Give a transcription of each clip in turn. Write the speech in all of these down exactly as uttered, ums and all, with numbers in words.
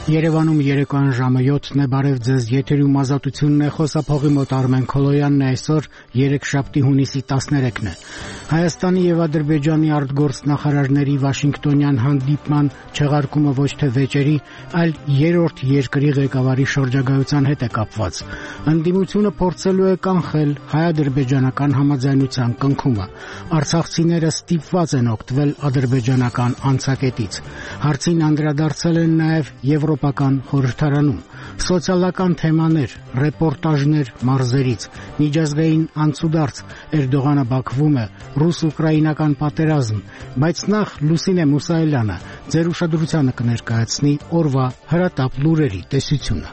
Երևանում երեկոյան ժամը յոթն է, բարև ձեզ, եթերում ազատությունն է, խոսափողի մոտ Արմեն Քոլոյանն է, այսօր երեքշաբթի հունիսի տասներեքն է։ Հայաստանի եւ Ադրբեջանի արտգործնախարարների Վաշինգտոնյան հանդիպման չեղարկումը ոչ թե վեճերի, այլ երրորդ երկրի ղեկավարի շրջագայության հետ է կապված։ Ընդդիմությունը փորձելու է կանխել հայ-ադրբեջանական համաձայնության կնքումը։ Արցախցիները ստիպված են օգտվել ադրբեջանական անցակետից։ Հարցին անդրադարձել են նաեւ Եվրոպական խորհրդարանում, սոցիալական թեմաներ, ռեպորտաժներ մարզերից, միջազգային անցուդարձ, Էրդողանը Բաքվում է, ռուս-ուկրաինական պատերազմ, բայց նախ Լուսինե Մուսայելյանը ձեր ուշադրությանը կներկայացնի օրվա հրատապ լուրերի տեսությունը։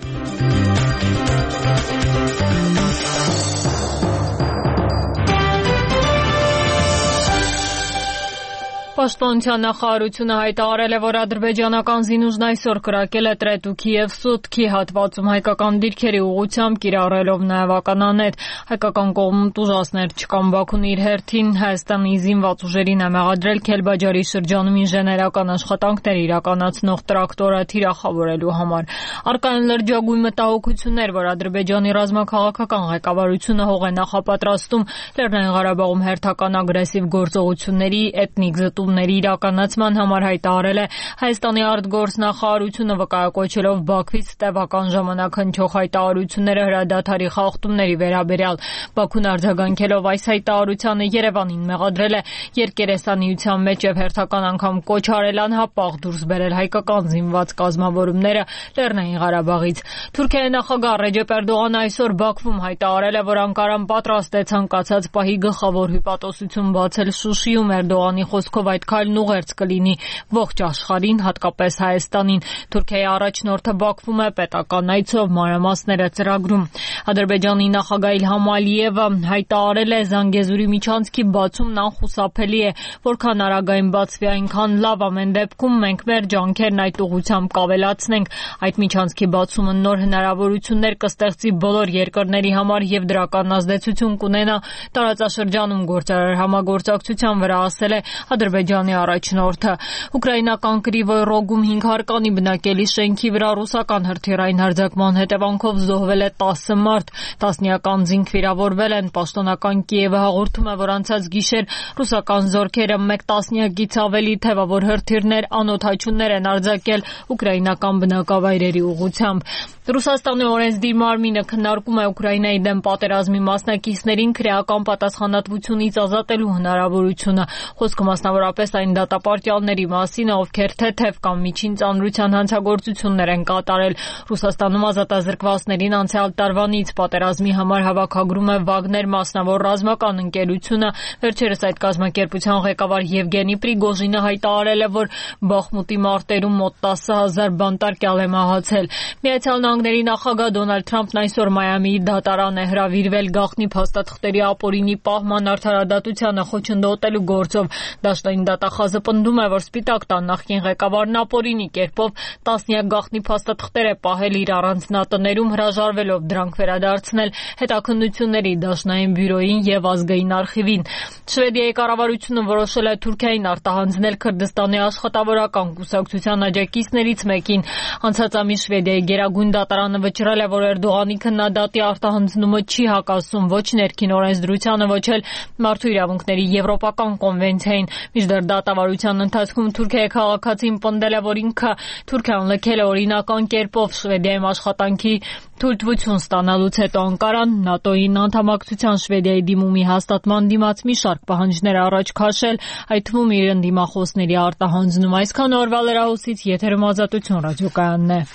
Պաշտպանության նախարարությունը հայտարարել է, որ ադրբեջանական զինուժն այսօր կրակել է Տրետուքի եւ Սուտքի հատվածում հայկական դիրքերի ուղղությամբ, կիրառելով նաեւ ականանետ։ Հայկական կողմում տուժածներ չկան։ Բաքուն իր հերթին Հայաստանի զինված ուժերին է մեղադրել Քելբաջարի շրջանում ինժեներական աշխատանքներ իրականացնող տրակտորը թիրախավորելու համար։ Առկա են լրջագույն մտահոգություններ, որ Ադրբեջանի ռազմաքաղաքական ղեկավարությունը հող է նախապատրաստում Լեռնային Ղարաբաղում հերթական ագրեսիվ գործողությունների, էթնիկ զտումների իրականացման համար, հայտարարել է Հայաստանի արտգործնախարարությունը, վկայակոչելով Բաքվից տևական ժամանակ հնչող հայտարարությունները հրադադարի խախտումների վերաբերյալ։ Բաքուն արձագանքելով այս հայտարարությանը Երևանին մեղադրել է երկերեսանիության մեջ եւ հերթական անգամ կոչ արել անհապաղ դուրս բերել հայկական զինված կազմավորումները Լեռնային Ղարաբաղից։ Թուրքիայի նախագահ Ռեջեփ Էրդողանը այսօր Բաքվում հայտարարել է, որ Անկարան պատրաստ է ցանկացած պահի գլխավոր հյուպատոսություն բացել Շուշիում։ Էրդողանի խոսքով այդ քայլն ուղերձ կլինի ողջ աշխարհին, հատկապես Հայաստանին։ Թուրքիայի առաջնորդը Բաքվում է պետական այցով, մանրամասները ծրագրում։ Ադրբեջանի նախագահ Իլհամ Ալիևը հայտարարել է, Զանգեզուրի միջանցքի բացումն անխուսափելի է, որքան արագային բացվի, այնքան լավ, ամեն դեպքում մենք մեր ջանքերն այդ ուղղությամբ կավելացնենք։ Այդ միջանցքի բացումը նոր հնարավորություններ կստեղծի բոլոր երկրների համար եւ դրական ազդեցություն կունենա տարածաշրջանում գործարար համագործակցության վրա, ասել է Ադրբեջանի առաջնորդը։ Ուկրաինական Կրիվոյ Ռոգում հինգ հարկանի բնակելի շենքի վրա ռուսական հրթիռային հարձակման հետևանքով զոհվել է տասը մարդ, տասնյակ անձինք վիրավորվել են։ Պաշտոնական Կիևը հաղորդում է, որ անցած գիշեր ռուսական զորքերը մեկ տասնյակից ավելի թևավոր հրթիռներ, անօդաչուներ են արձակել ուկրաինական բնակավայրերի ուղղությամբ։ Ռուսաստանի օրենսդիր մարմինը քննարկում է Ուկրաինայի դեմ պատերազմի մասնակիցներին քրեական պատասխանատվությունից ազատելու հնարավորությունը։ Խոսքը մասնավորապես այն դատապարտյալների մասին, ովքեր թեթև կամ միջին ծանրության հանցագործություններ են կատարել։ Ռուսաստանում ազատազրկվածներին անցյալ տարվանից պատերազմի համար հավաքագրում է Վագներ մասնավոր ռազմական ընկերությունը։ Վերջերս այդ կազմակերպության ղեկավար Եվգենի Պրիգոժինը հայտարարել է, որ Բախմուտի մարտերում մոտ տասը հազար բանտարկյալ է մահացել։ Միացյալ Նահանգների նախագահ Դոնալդ Թրամփն այսօր Մայամիի դատարան է հրավիրվել գաղտնի փաստաթղթերի ապօրինի պահման արդարադատությանը խոչընդոտելու գործով։ Դաշնային դատախազը պնդում է, որ Սպիտակ տան նախկին ղեկավարն ապօրինի կերպով տասնյակ գաղտնի փաստաթղթեր է պահել իր առանձնատներում, հրաժարվելով դրանք վերադարձնել հետաքննությունների դաշնային բյուրոյին եւ ազգային արխիվին։ Շվեդիայի կառավարությունը որոշել է Թուրքիային արտահանձնել Քրդստանի աշխատավորական կուսակցության աջակիցներից մեկին։ Անցած ամիս Շվեդիայի գերագույն դատարանը վճռել է, որ Էրդողանի քննադատի արտահանձնումը չի հակասում ոչ ներքին օրենսդրությանը, ոչ էլ մարդու իրավունքների եվրոպական կոնվենցիային։ Մինչդեռ դատավարության ընթացքում Թուրքիայի քաղաքացին պնդել է, որ ինքը Թուրքիան լքել է օրինական կերպով Շվեդիայում աշխատանքի թույլտվություն ստանալուց հետո Անկարան ՆԱՏՕ-ին անդամակցության Շվեդիայի դիմումի հաստատման դիմաց մի շարք պահանջներ առաջ քաշել, այդ թվում իր ընդդիմախոսների արտահանձնում։ Այսքան օրվա լրահոսից եթերում Ազատություն ռադիոկայանն է։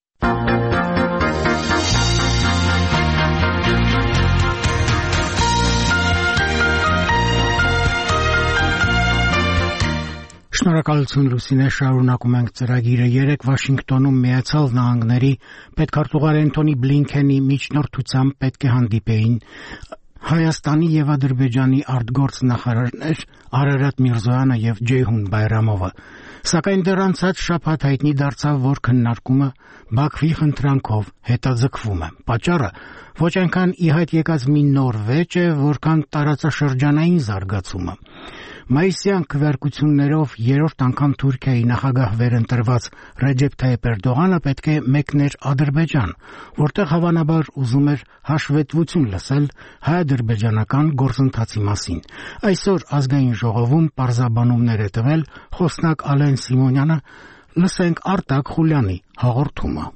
Շնորհակալություն Լուսինե, շարունակում ենք ծրագիրը։ Երեկ Վաշինգտոնում Միացյալ Նահանգների պետքարտուղար Էնթոնի Բլինքենի միջնորդությամբ պետք է հանդիպեին Հայաստանի եւ Ադրբեջանի արտգործնախարարներ Արարատ Միրզոյանը եւ Ջեյհուն Բայրամովը, սակայն դեռ անցած շաբաթ հայտնի դարձավ, որ քննարկումը Բաքվի խնդրանքով հետաձգվում է։ Պատճառը ոչ այնքան ի հայտ եկած մի նոր վեճ է, որքան տարածաշրջանային զարգացումը։ Մայիսյան քվեարկություններով երրորդ անգամ Թուրքիայի նախագահ վերընտրված Ռեջեփ Թայիփ Էրդողանը պետք է մեկներ Ադրբեջան, որտեղ հավանաբար ուզում էր հաշվետվություն լսել հայ-ադրբեջանական գործընթացի մասին։ Այսօր ազգային ժողովում պարզաբանումներ է տվել խոսնակ Ալեն Սիմոնյանը, լսենք Արտակ Խուլյանի հաղորդումը։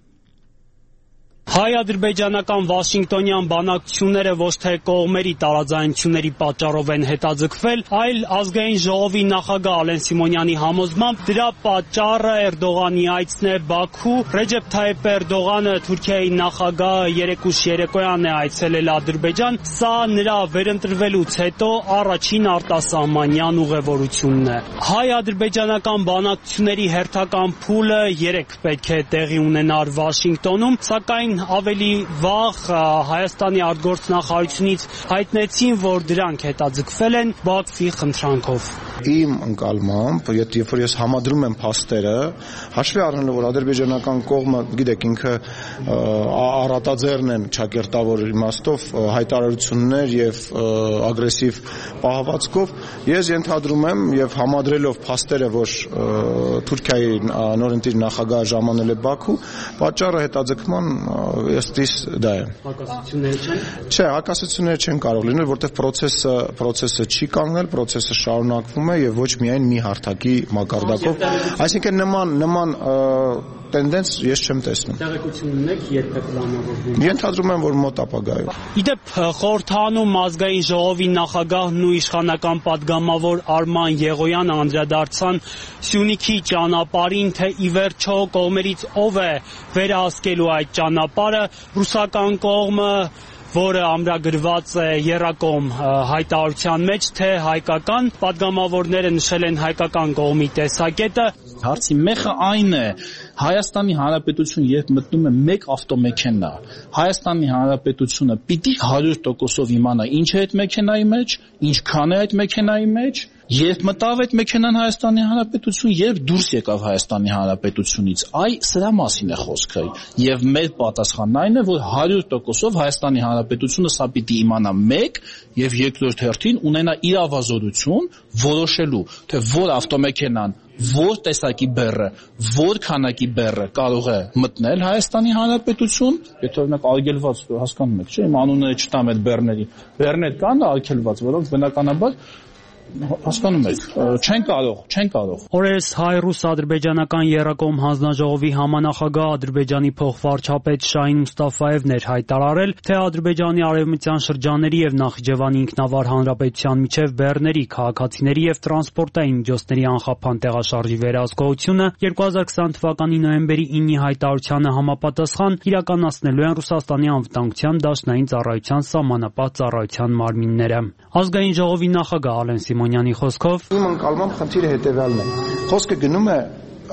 Հայ-ադրբեջանական Վաշինգտոնյան բանակցությունները ոչ թե կողմերի տարաձայնությունների պատճառով են հետաձգվել, այլ ազգային ժողովի նախագահ Ալեն Սիմոնյանի համոզմամբ դրա պատճառը Էրդողանի այցն է Բաքու։ Ռեջեփ Թայիփ Էրդողանը, Թուրքիայի նախագահը, երեկուշ երեկոյան է այցելել Ադրբեջան։ Սա նրա վերընտրվելուց հետո առաջին արտասահմանյան ուղևորությունն է։ Հայ-ադրբեջանական բանակցությունների հերթական փուլը երեկ պետք է տեղի ունենար Վաշինգտոնում, սակայն ավելի վաղ Հայաստանի արտգործնախարարությունից հայտնեցին, որ դրանք հետաձգվել են Բաքվի խնդրանքով։ Իմ ընկալմամբ, երբ որ ես համադրում եմ փաստերը, հաշվի առնելով, որ ադրբեջանական կողմը, գիտեք, ինքը առատաձեռն են ճակերտավոր իմաստով հայտարարություններ եւ ագրեսիվ պահվածքով, ես ենթադրում եմ եւ համադրելով փաստերը, որ Թուրքիայի նորընտիր նախագահը ժամանել է Բաքու, պատճառը հետաձգման ըստիս դա է։ Հակասություններ չեն։ Չէ, հակասություններ չեն կարող լինել, որտեղ process-ը process-ը չի կանգնել, process-ը շարունակվում է եւ ոչ միայն մի հարթակի մակարդակով, այսինքն նման նման տենդենս ես չեմ տեսնում։ Տեղեկություն ունեք, երբ է պլանավորվում։ Ենթադրում եմ, որ մոտ ապագայում։ Իդեպ խորհրդանում ազգային ժողովի նախագահն ու իշխանական պատգամավոր Արման Եղոյանը անդրադարձան Սյունիքի ճանապարհին, թե ի վերջո կողմերից ով է վերահսկելու այդ ճանապարհը։ Ռուսական կողմը, որը ամրագրված է եռակողմ հայտարարության մեջ, թե հայկական պատգամավորները նշել են հայկական կողմի տեսակետը։ Հարցի մեխը այն է, Հայաստանի Հանրապետություն երբ մտնում է մեկ ավտոմեքենա, Հայաստանի Հանրապետությունը պիտի հարյուր տոկոսով իմանա ինչ է այդ մեքենայի մեջ, ինչքան է այդ մեքենայի մեջ, երբ մտավ այդ մեքենան Հայաստանի Հանրապետություն, երբ դուրս եկավ Հայաստանի Հանրապետությունից, այ սրա մասին է խոսքը։ Եվ մեր պատասխանն այն է, որ հարյուր տոկոսով Հայաստանի Հանրապետությունը սա պիտի իմանա մեկ եւ երկրորդ հերթին ունենա իրավազորություն որոշելու, թե որ ավտոմեքենան որ տեսակի բեռը, որ քանակի բեռը կարող է մտնել Հայաստանի Հանրապետություն, եթե օրինակ արգելված, հասկանում եք, չէ՞, իմ անունները չտամ այդ բեռների։ Բեռներ կան արգելված, որոնք բնականաբար հասկանում եք, չեն կարող, չեն կարող։ Օրերս հայ-ռուս-ադրբեջանական եռակողմ հանձնաժողովի համանախագահ Ադրբեջանի փոխվարչապետ Շահին Մուստաֆաևն էր հայտարարել, թե Ադրբեջանի արևմտյան շրջանների եւ Նախիջևանի ինքնավար հանրապետության միջև բեռների, քաղաքացիների եւ տրանսպորտային միջոցների անխափան տեղաշարժի վերահսկողությունը երկու հազար քսան թվականի նոյեմբերի ինի հայտարարությանը համապատասխան իրականացնելու են Ռուսաստանի անվտանգության դաշնային ծառայության սահմանապահ ծառայության մարմինները։ Ազգային ժողովի նախագահ Ալեն Սիմոնյանի խոսքով իմ ընկալմամբ խնդիրը հետևյալն է։ Խոսքը գնում է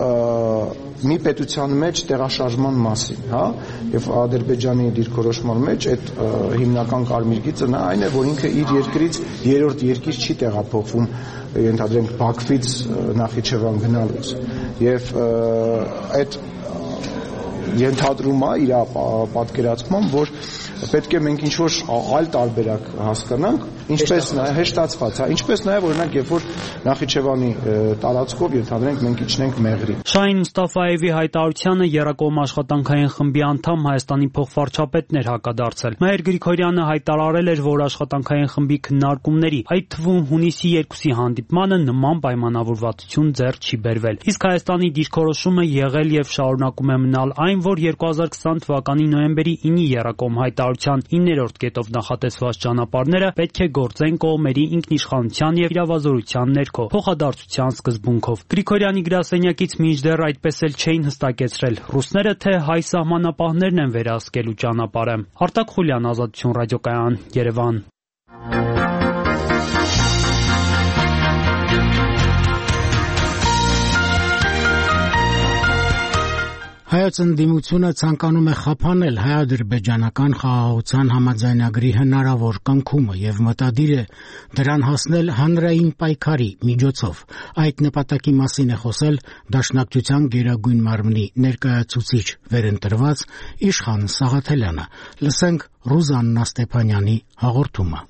մի պետության մեջ տեղաշարժման մասին, հա, եւ Ադրբեջանի դիրքորոշման մեջ այդ հիմնական կարմիր գիծը նա այն է, որ ինքը իր երկրից երրորդ երկիր չի տեղափոխվում, ենթադրենք Բաքվից Նախիջևան գնալուց։ Եվ այդ ենթադրում է իր պատկերացմամբ, որ պետք է մենք ինչ-որ այլ տարբերակ հասկանանք, ինչպես հեշտացված, հա, ինչպես նաև օրինակ, երբ որ Նախիջևանի տարածքով ենթադրենք մենք իջնենք Մեղրի։ Շահին Մուստաֆաևի հայտարարությանը եռակողմ աշխատանքային խմբի անդամ Հայաստանի փոխվարչապետն էր հակադարձել։ Մհեր Գրիգորյանը հայտարարել էր, որ աշխատանքային խմբի քննարկումների, այդ թվում հունիսի երկուսի հանդիպմանը նման պայմանավորվածություն ձեռք չի բերվել։ Իսկ Հայաստանի դիրքորոշումը եղել եւ շարունակում է մնալ այն, որ երկու հազար քսան թվականի նոյեմբերի ինի եռակողմ հայտարարության իններորդ կետով նախատեսված ճանապարհները պետք է գործեն կողմերի ինքնիշխանության եւ իրավազորության ներքո, փոխադարձության սկզբունքով։ Գրիգորյանի գրասենյակից մինչդեռ այդպես էլ չէին հստակեցրել ռուսները, թե հայ սահմանապահներն են վերահսկելու ճանապարհը։ Արտակ Խուլյան, Ազատություն ռադիոկայան, Երևան։ Հայոց ընդդիմությունը ցանկանում է խափանել հայ-ադրբեջանական խաղաղության համաձայնագրի հնարավոր կնքումը եւ մտադիր է դրան հասնել հանրային պայքարի միջոցով։ Այդ նպատակի մասին է խոսել Դաշնակցության Գերագույն մարմնի ներկայացուցիչ վերընտրված Իշխան Սաղաթելյանը։ Լսենք Ռուզաննա Ստեփանյանի հաղորդումը։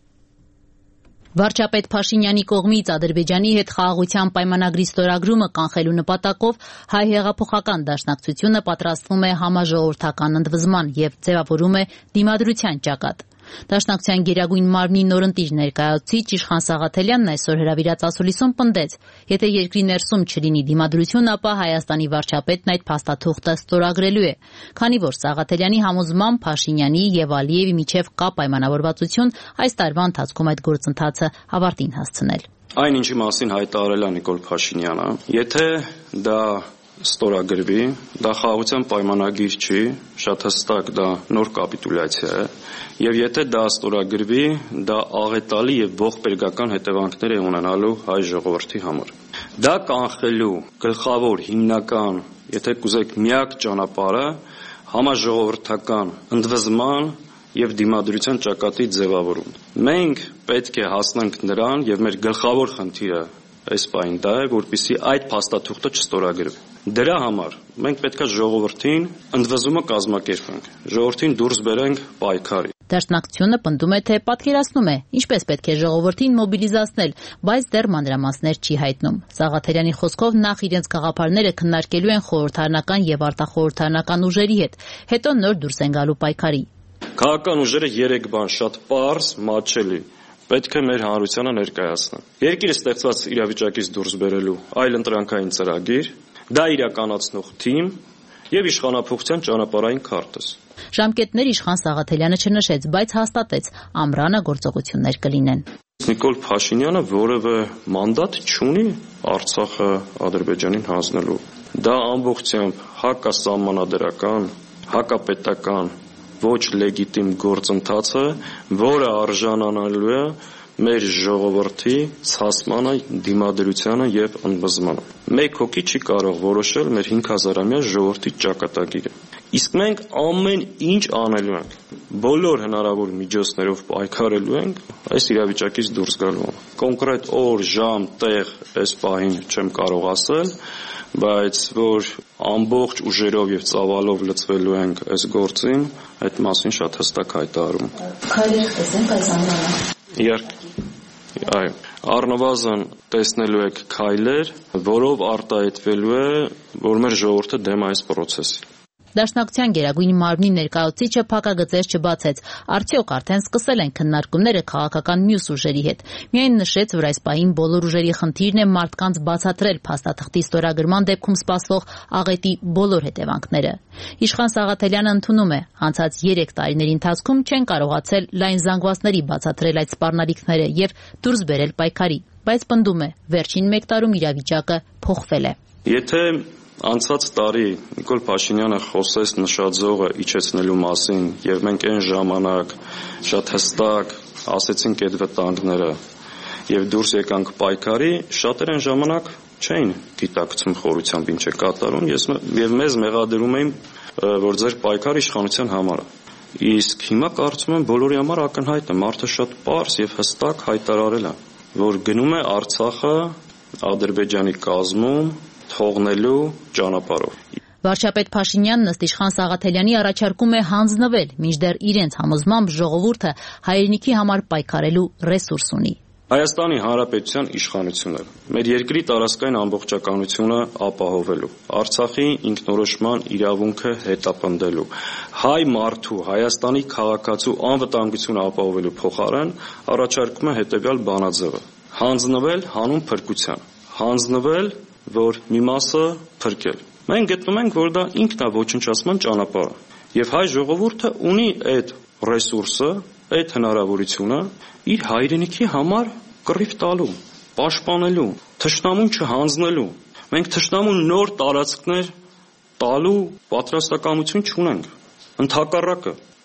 Վարչապետ Փաշինյանի կողմից Ադրբեջանի հետ խաղաղության պայմանագրի ստորագրումը կանխելու նպատակով Հայ հեղափոխական դաշնակցությունը պատրաստվում է համաժողովրդական ընդվզման եւ ձևավորում է դիմադրության ճակատ։ Դաշնակցության Գերագույն մարմնի նորընտիր ներկայացուցիչ Իշխան Սաղաթելյանն այսօր հրավիրած ասուլիսում պնդեց, եթե երկրի ներսում չլինի դիմադրություն, ապա Հայաստանի վարչապետն այդ փաստաթուղթը ստորագրելու է։ Քանի որ Սաղաթելյանի համոզմամբ Փաշինյանի եւ Ալիևի միջև կա պայմանավորվածություն, այս տարվա ընթացքում այդ գործընթացը ավարտին հասցնել։ Այն ինչի մասին հայտարարել է Նիկոլ Փաշինյանը, եթե դա ստորագրվի, դա խաղաղության պայմանագիր չի, շատ հստակ դա նոր կապիտուլյացիա է, եւ եթե դա ստորագրվի, դա աղետալի եւ ողբերգական հետևանքներ է ունենալու հայ ժողովրդի համար։ Դա կանխելու գլխավոր հիմնական, եթե կուզեք, միակ ճանապարհը համաժողովրդական ընդվզման եւ դիմադրության ճակատի ձևավորում։ Մենք պետք է հասնենք նրան եւ մեր գլխավոր խնդիրը այս պահին դա է, որպեսզի այդ փաստաթուղթը չստորագրվի։ Դրա համար մենք պետք է ժողովրդին ընդվզումը կազմակերպենք, ժողովրդին դուրս բերենք պայքարի։ Դաշնակցությունը պնդում է, թե պատկերացնում է, ինչպես պետք է ժողովրդին մոբիլիզացնել, բայց դեռ մանրամասներ չի հայտնում։ Սաղաթելյանի խոսքով նախ իրենց գաղափարները քննարկելու են խորհրդարանական եւ արտախորհրդարանական ուժերի հետ, հետո նոր դուրս են գալու պայքարի։ Քաղաքական ուժերը երեք բան շատ պարզ, մատչելի պետք է մեր հանրությանը ներկայացնեն։ Երկիրը ստեղծված իրավիճակից դուրս բերելու այլ ընտրանքային ծրագիր, դա իրականացնող թիմ եւ իշխանապողության ճանապարհային քարտեզ։ Ժամկետներ Իշխան Սաղաթելյանը չնշեց, բայց հաստատեց, ամռանը գործողություններ կլինեն։ Նիկոլ Փաշինյանը որևէ մանդատ չունի Արցախը Ադրբեջանին հանձնելու։ Դա ամբողջությամբ հակասահմանադրական, հակապետական ոչ լեգիտիմ գործընթաց է, որը արժանանալու է մեր ժողովրդի ցասմանը, դիմադրությանը եւ ընդվզմանը։ Մեկ հոգի չի կարող որոշել մեր հինգ հազարամյա ժողովրդի ճակատագիրը։ Իսկ մենք ամեն ինչ անելու ենք, բոլոր հնարավոր միջոցներով պայքարելու ենք այս իրավիճակից դուրս գալու։ Կոնկրետ օր, ժամ, տեղ այս պահին չեմ կարող ասել, բայց որ ամբողջ ուժերով եւ ծավալով լծվելու ենք այս գործին, այդ մասին շատ հստակ հայտարարում։ Քայլեր տեսենք այս ամենը։ Իհարկե, այո, առնվազն տեսնելու եք քայլեր, որով արտահայտվելու է, որ մեր ժողովուրդը դեմ այս process-ի։ Դաշնակցության Գերագույն մարմնի ներկայացուցիչը փակագծեր չբացեց, արդյոք արդեն սկսել են քննարկումները քաղաքական մյուս ուժերի հետ։ Միայն նշեց, որ այս պահին բոլոր ուժերի խնդիրն է մարդկանց բացատրել փաստաթղթի ստորագրման դեպքում սպասվող աղետի բոլոր հետևանքները։ Իշխան Սաղաթելյանը ընդունում է, անցած երեք տարիների ընթացքում չեն կարողացել լայն զանգվածների բացատրել այդ սպառնալիքները եւ դուրս բերել պայքարի, բայց պնդում է, վերջին մեկ տարում իրավիճակը փոխվել է։ Եթե անցած տարի Նիկոլ Փաշինյանը խոսեց նշաձողը իջեցնելու մասին եւ մենք այն ժամանակ շատ հստակ ասեցինք այդ վտանգները եւ դուրս եկանք պայքարի, շատեր այն ժամանակ չէին գիտակցում խորությամբ ինչ է կատարում եւ մեզ մեղադրում էին, որ ձեր պայքարը իշխանության համար է։ Իսկ հիմա կարծում եմ բոլորի համար ակնհայտ է, մարդը շատ պարզ եւ հստակ հայտարարել է, որ գնում է Արցախը Ադրբեջանի կազմում թողնելու ճանապարհով։ Վարչապետ Փաշինյանն ըստ Իշխան Սաղաթելյանի առաջարկում է հանձնվել, մինչդեռ իրենց համոզմամբ ժողովուրդը հայրենիքի համար պայքարելու ռեսուրս ունի։ Հայաստանի Հանրապետության իշխանությունը մեր երկրի տարածքային ամբողջականությունը ապահովելու, Արցախի ինքնորոշման իրավունքը հետապնդելու, հայ մարդու, Հայաստանի քաղաքացու անվտանգությունը ապահովելու փոխարեն առաջարկում է հետևյալ բանաձևը. հանձնվել հանուն փրկության, հանձնվել, որ մի մասը փրկել։ Մենք գտնում ենք, որ դա ինքն է ոչնչացման ճանապարհը, եւ հայ ժողովուրդը ունի այդ ռեսուրսը, այդ հնարավորությունը իր հայրենիքի համար կռիվ տալու, պաշտպանելու, թշնամուն չհանձնելու։ Մենք թշնամուն նոր տարածքներ տալու պատրաստակամություն չունենք։ Ընդհակառակը,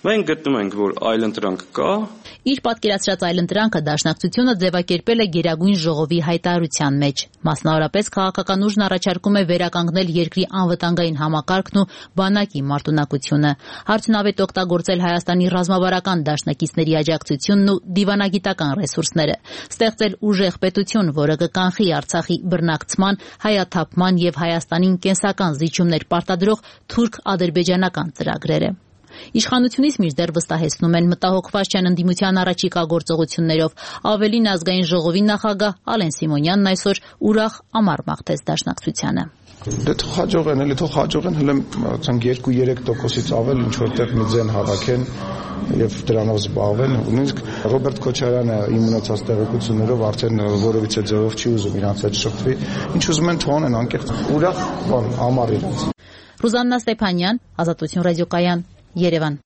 Մենք գտնում ենք, որ այլընտրանք կա։ Իր պատկերացրած այլընտրանքը դաշնակցությունը ձևակերպել է Գերագույն ժողովի հայտարարության մեջ։ Մասնավորապես քաղաքական ուժն առաջարկում է վերականգնել երկրի անվտանգային համակարգն ու բանակի մարտունակությունը, հարցնավետ օգտագործել Հայաստանի ռազմավարական դաշնակիցների աջակցությունն ու դիվանագիտական ռեսուրսները, ստեղծել ուժեղ պետություն, որը կկանխի Արցախի բռնակցման, հայաթափման եւ Հայաստանին կենսական զիջումներ պարտադրող թուրք-ադրբեջանական ծրագրերը։ Իշխանությունից մինչդեռ վստահեցնում են մտահոգված չեն ընդդիմության առաջիկա գործողություններով, ավելին ազգային ժողովի նախագահ Ալեն Սիմոնյանն այսօր ուրախ ամառ մաղթեց դաշնակցությանը։ Դե թող հաջողեն, էլի թող հաջողեն, հələ ասենք երկու երեք տոկոսից ավել ինչ որտեղ մի ձեն հավաքեն եւ դրանով զբաղվեն։ Նույնիսկ Ռոբերտ Քոչարյանը իմ ունեցած տեղեկություններով արդեն որևիցե ձևով չի ուզում իրանց հետ շփվի։ Ինչ ուզում են թողնեն անկեղծ ուրախ բան ամառ իրենց։ Ռուզաննա Ստեփանյան, Ազատություն ռադիոկայան, Երևան։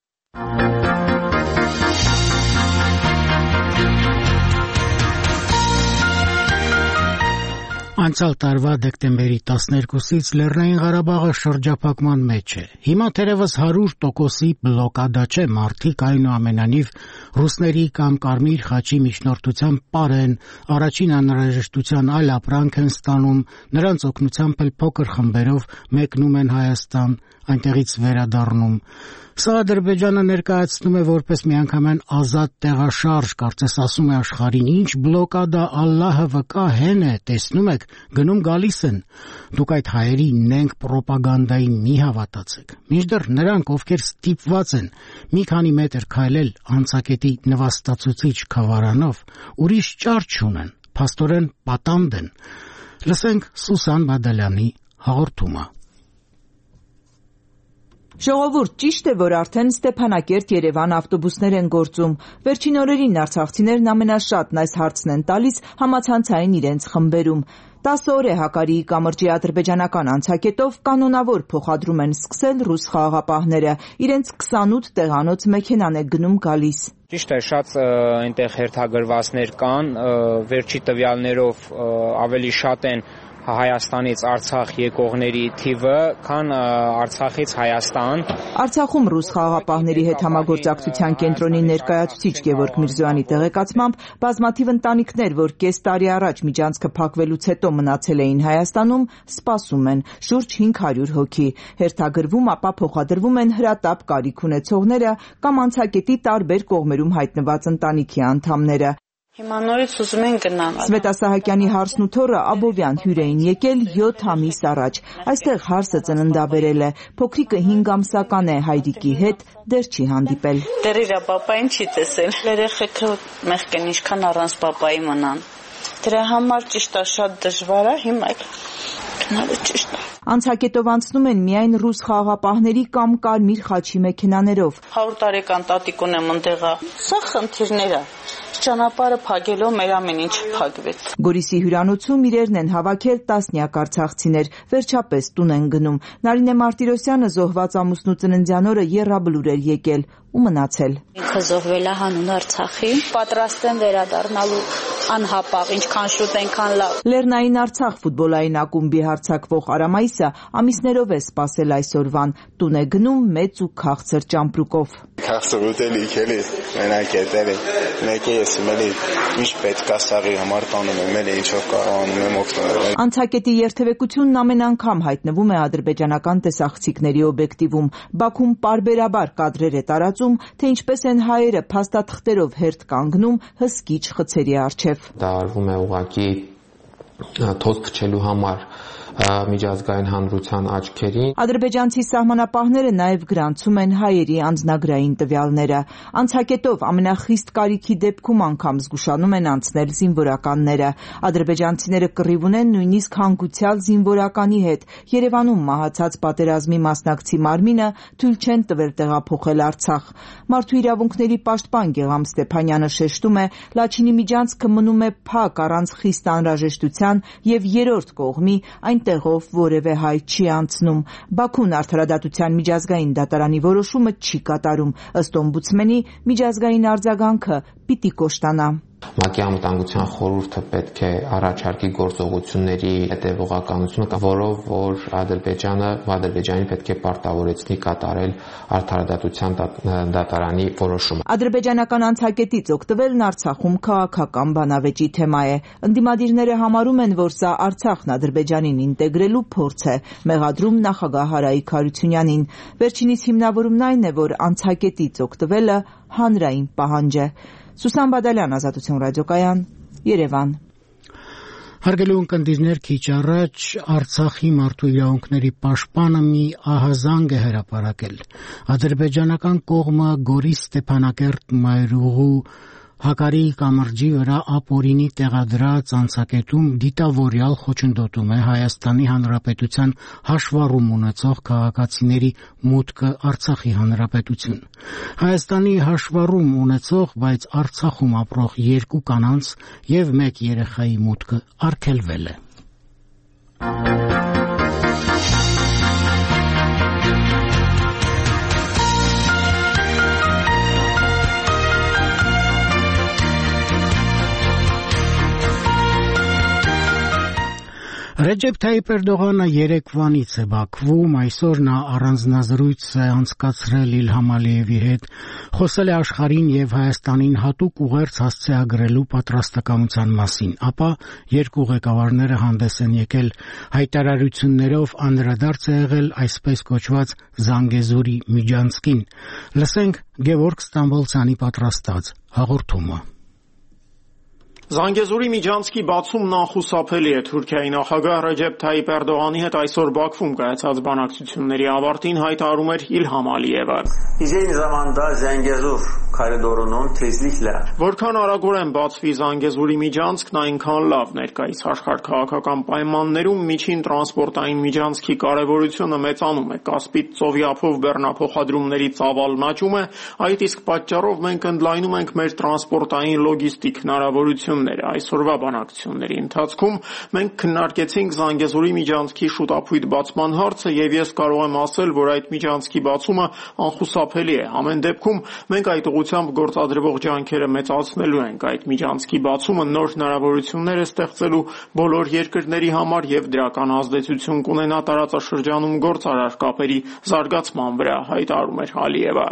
Անցյալ տարվա դեկտեմբերի տասներկուսից Լեռնային Ղարաբաղը շրջափակման մեջ է։ Հիմա թերևս հարյուր տոկոսի բլոկադա չէ, մարդիկ այնուամենայնիվ ռուսների կամ Կարմիր խաչի միջնորդությամբ պարեն, առաջին անհրաժեշտության այլ ապրանք են ստանում, նրանց օգնությամբ էլ փոքր խմբերով մեկնում են Հայաստան, այնտեղից վերադառնում։ Սա Ադրբեջանը ներկայացնում է որպես միանգամայն ազատ տեղաշարժ, կարծես ասում է աշխարհին, ինչ բլոկադա, Ալլահը վկա հեն է, տեսնում եք, գնում գալիս են։ Դուք այդ հայերի նենք պրոպագանդային մի հավատացեք։ Մինչդեռ նրանք, ովքեր ստիպված են մի քանի մետր քայլել անցակետի նվաստացուցիչ քավարանով, ուրիշ ճար չունեն, փաստորեն պատանդ են։ Լսենք Սուսան Բադալյանի հաղորդումը։ Ժողովուրդ, ճիշտ է, որ արդեն Ստեփանակերտ-Երևան ավտոբուսներ են գործում։ Վերջին օրերին արցախցիներն ամենաշատն այս հարցն են տալիս համացանցային իրենց խմբերում։ տասը օր է Հակարիի կամրջի ադրբեջանական անցակետով կանոնավոր փոխադրում են սկսել ռուս խաղաղապահները։ Իրենց քսանութ տեղանոց մեքենան է գնում գալիս։ Ճիշտ է, շատ այնտեղ հերթագրվածներ կան, վերջի տվյալներով ավելի շատ են Հայաստանից Արցախ եկողների թիվը, քան Արցախից Հայաստան։ Արցախում ռուս խաղաղապահների հետ համագործակցության կենտրոնի ներկայացուցիչ Գևորգ Միրզոյանի տեղեկացմամբ բազմաթիվ ընտանիքներ, որ կես տարի առաջ միջանցքը փակվելուց հետո մնացել էին Հայաստանում, սպասում են, շուրջ հինգ հարյուր հոգի։ Հերթագրվում, ապա փոխադրվում են հրատապ կարիք ունեցողները կամ անցակետի տարբեր կողմերում հայտնված ընտանիքի անդամները։ Հիմա նորից ուզում են գնալ։ Սվետա Սահակյանի հարսն ու թոռը Աբովյան հյուր էին եկել յոթ ամիս առաջ։ Այստեղ հարսը ծննդաբերել է։ Փոքրիկը հինգ ամսական է, հայրիկի հետ դեռ չի հանդիպել։ Դեռ իր պապային չի տեսել։ Երեխեքը մեղք են, ինչքան առանց պապայի մնան։ Դրա համար ճիշտ է, շատ դժվար է, հիմա գնալը ճիշտ է։ Անցակետով անցնում են միայն ռուս խաղաղապահների կամ Կարմիր խաչի մեքենաներով։ հարյուր տարեկան տատիկ ունեմ ընդեղա։ Սա խնդիրներ է։ Ճանապարհը փակելով մեր ամեն ինչ փակվեց։ Գորիսի հյուրանոցում իրերն են հավաքել տասնյակ արցախցիներ, վերջապես տուն են գնում։ Նարինե Մարտիրոսյանը զոհված ամուսնու ծննդյան օրը եռաբլուր էր եկել ու մնացել։ Ինքը զոհվել է հանուն Արցախի, պատրաստ են վերադառնալու անհապաղ, ինչքան շուտ այնքան լավ։ Լեռնային Արցախ ֆուտբոլային ակումբի հարձակվող Արամայիսը ամիսներով է սպասել այսօրվան, տուն է գնում մեծ ու քաղցր ճամպրուկով։ Քաղցր ուտելիք էլի, մենակ էտելի, մեկը ես մելի ինչ պետք է սաղի համար տանում եմ, էլի ինչով կարողանում եմ օգտվել։ Անցակետի երթևեկությունն ամեն անգամ հայտնվում է ադրբեջանական տեսախցիկների օբյեկտիվում։ Բաքուն պարբերաբար կադրեր է տարածում, թե ինչպես են հայերը փաստաթղթերով հերթ կանգնում հսկիչ խցերի առջև։ Դա արվում է ուղղակի թոզ փչելու համար միջազգային հանրության աչքերին։ Ադրբեջանցի սահմանապահները նաև գրանցում են հայերի անձնագրային տվյալները։ Անցակետով ամենախիստ կարիքի դեպքում անգամ զգուշանում են անցնել զինվորականները։ Ադրբեջանցիները կռիվ ունեն նույնիսկ հանգուցյալ զինվորականի հետ։ Երևանում մահացած պատերազմի մասնակցի մարմինը թույլ չեն տվել տեղափոխել Արցախ։ Մարդու իրավունքների պաշտպան Գեգամ Ստեփանյանը շեշտում է, Լաչինի միջանցքը մնում է փակ առանց խիստ անհրաժեշտության եւ երրորդ կողմի այնտեղով որևէ հայ չի անցնում։ Բաքուն արդարադատության միջազգային դատարանի որոշումը չի կատարում, ըստ օմբուդսմենի միջազգային արձագանքը պիտի կոշտանա։ ՄԱԿ-ի անվտանգության խորհուրդը պետք է առաջարկի գործողությունների հետևողականությունը, որով որ Ադրբեջանը Ադրբեջանի պետք է պարտավորեցնի կատարել արդարադատության դատարանի որոշումը։ Ադրբեջանական անցակետից օգտվելն Արցախում քաղաքական բանավեճի թեմա է։ Ընդդիմադիրները համարում են, որ սա Արցախն Ադրբեջանին ինտեգրելու փորձ է, մեղադրում նախագահ Հարայիկ Հարությունյանին։ Վերջինիս հիմնավորումն այն է, որ անցակետից օգտվելը հանրային պահանջ է։ Սուսան Բադալյան, Ազատություն ռադիոկայան, Երևան։ Հարգելի ունկնդիրներ, քիչ առաջ Արցախի մարդու իրավունքների պաշտպանը մի ահազանգ է հրապարակել։ Ադրբեջանական կողմը Գորիս Ստեփանակերտ մայրուղու Հակարի կամրջի վրա ապօրինի տեղադրած անցակետում դիտավորյալ խոչընդոտում է Հայաստանի Հանրապետության հաշվառում ունեցող քաղաքացիների մուտքը Արցախի Հանրապետություն։ Հայաստանի հաշվառում ունեցող, բայց Արցախում ապրող երկու կանանց և մեկ երեխայի մուտքը արգելվել է։ Ռեջեփ Թայիպ Էրդողանը երեկվանից է Բաքվում, այսօր նա առանձնազրույց է անցկացրել Իլհամ Ալիևի հետ, խոսել է աշխարհին եւ Հայաստանին հատուկ ուղերձ հասցեագրելու պատրաստակամության մասին, ապա երկու ղեկավարները հանդես են եկել հայտարարություններով, անդրադարձ է եղել այսպես կոչված Զանգեզուրի միջանցքին։ Լսենք Գևորգ Ստամբոլցյանի պատրաստած հաղորդումը։ Զանգեզուրի միջանցքի բացումն անխուսափելի է։ Թուրքիայի նախագահ Ռեջեփ Թայիպ Էրդողանի հետ այսօր Բաքվում կայացած բանակցությունների ավարտին հայտարարում էր Իլհամ Ալիևը։ Որքան արագորեն բացվի Զանգեզուրի միջանցքն, այնքան լավ։ Ներկայիս աշխարհ քաղաքական պայմաններում միջին տրանսպորտային միջանցքի կարևորությունը մեծանում է։ Կասպից ծովի ափով բեռնափոխադրումների ծավալն աճում է, այդ իսկ պատճառով մենք ընդլայնում ենք մեր տրանսպորտային լոգիստիկ հնարավորությունները։ Այսօրվա բանակցությունների ընթացքում մենք քննարկեցինք Զանգեզուրի միջանցքի շուտապույտ բացման հարցը եւ ես կարող եմ ասել, որ այդ միջանցքի բացումը անխուսափելի է։ Ամեն դեպքում մենք այդ ուղղությամբ գործադրվող ջանքերը մեծացնելու ենք։ Այդ միջանցքի բացումը նոր հնարավորություններ է ստեղծելու բոլոր երկրների համար եւ դրական ազդեցություն կունենա տարածաշրջանում գործարար կապերի զարգացման վրա, հայտարարում էր Ալիևը։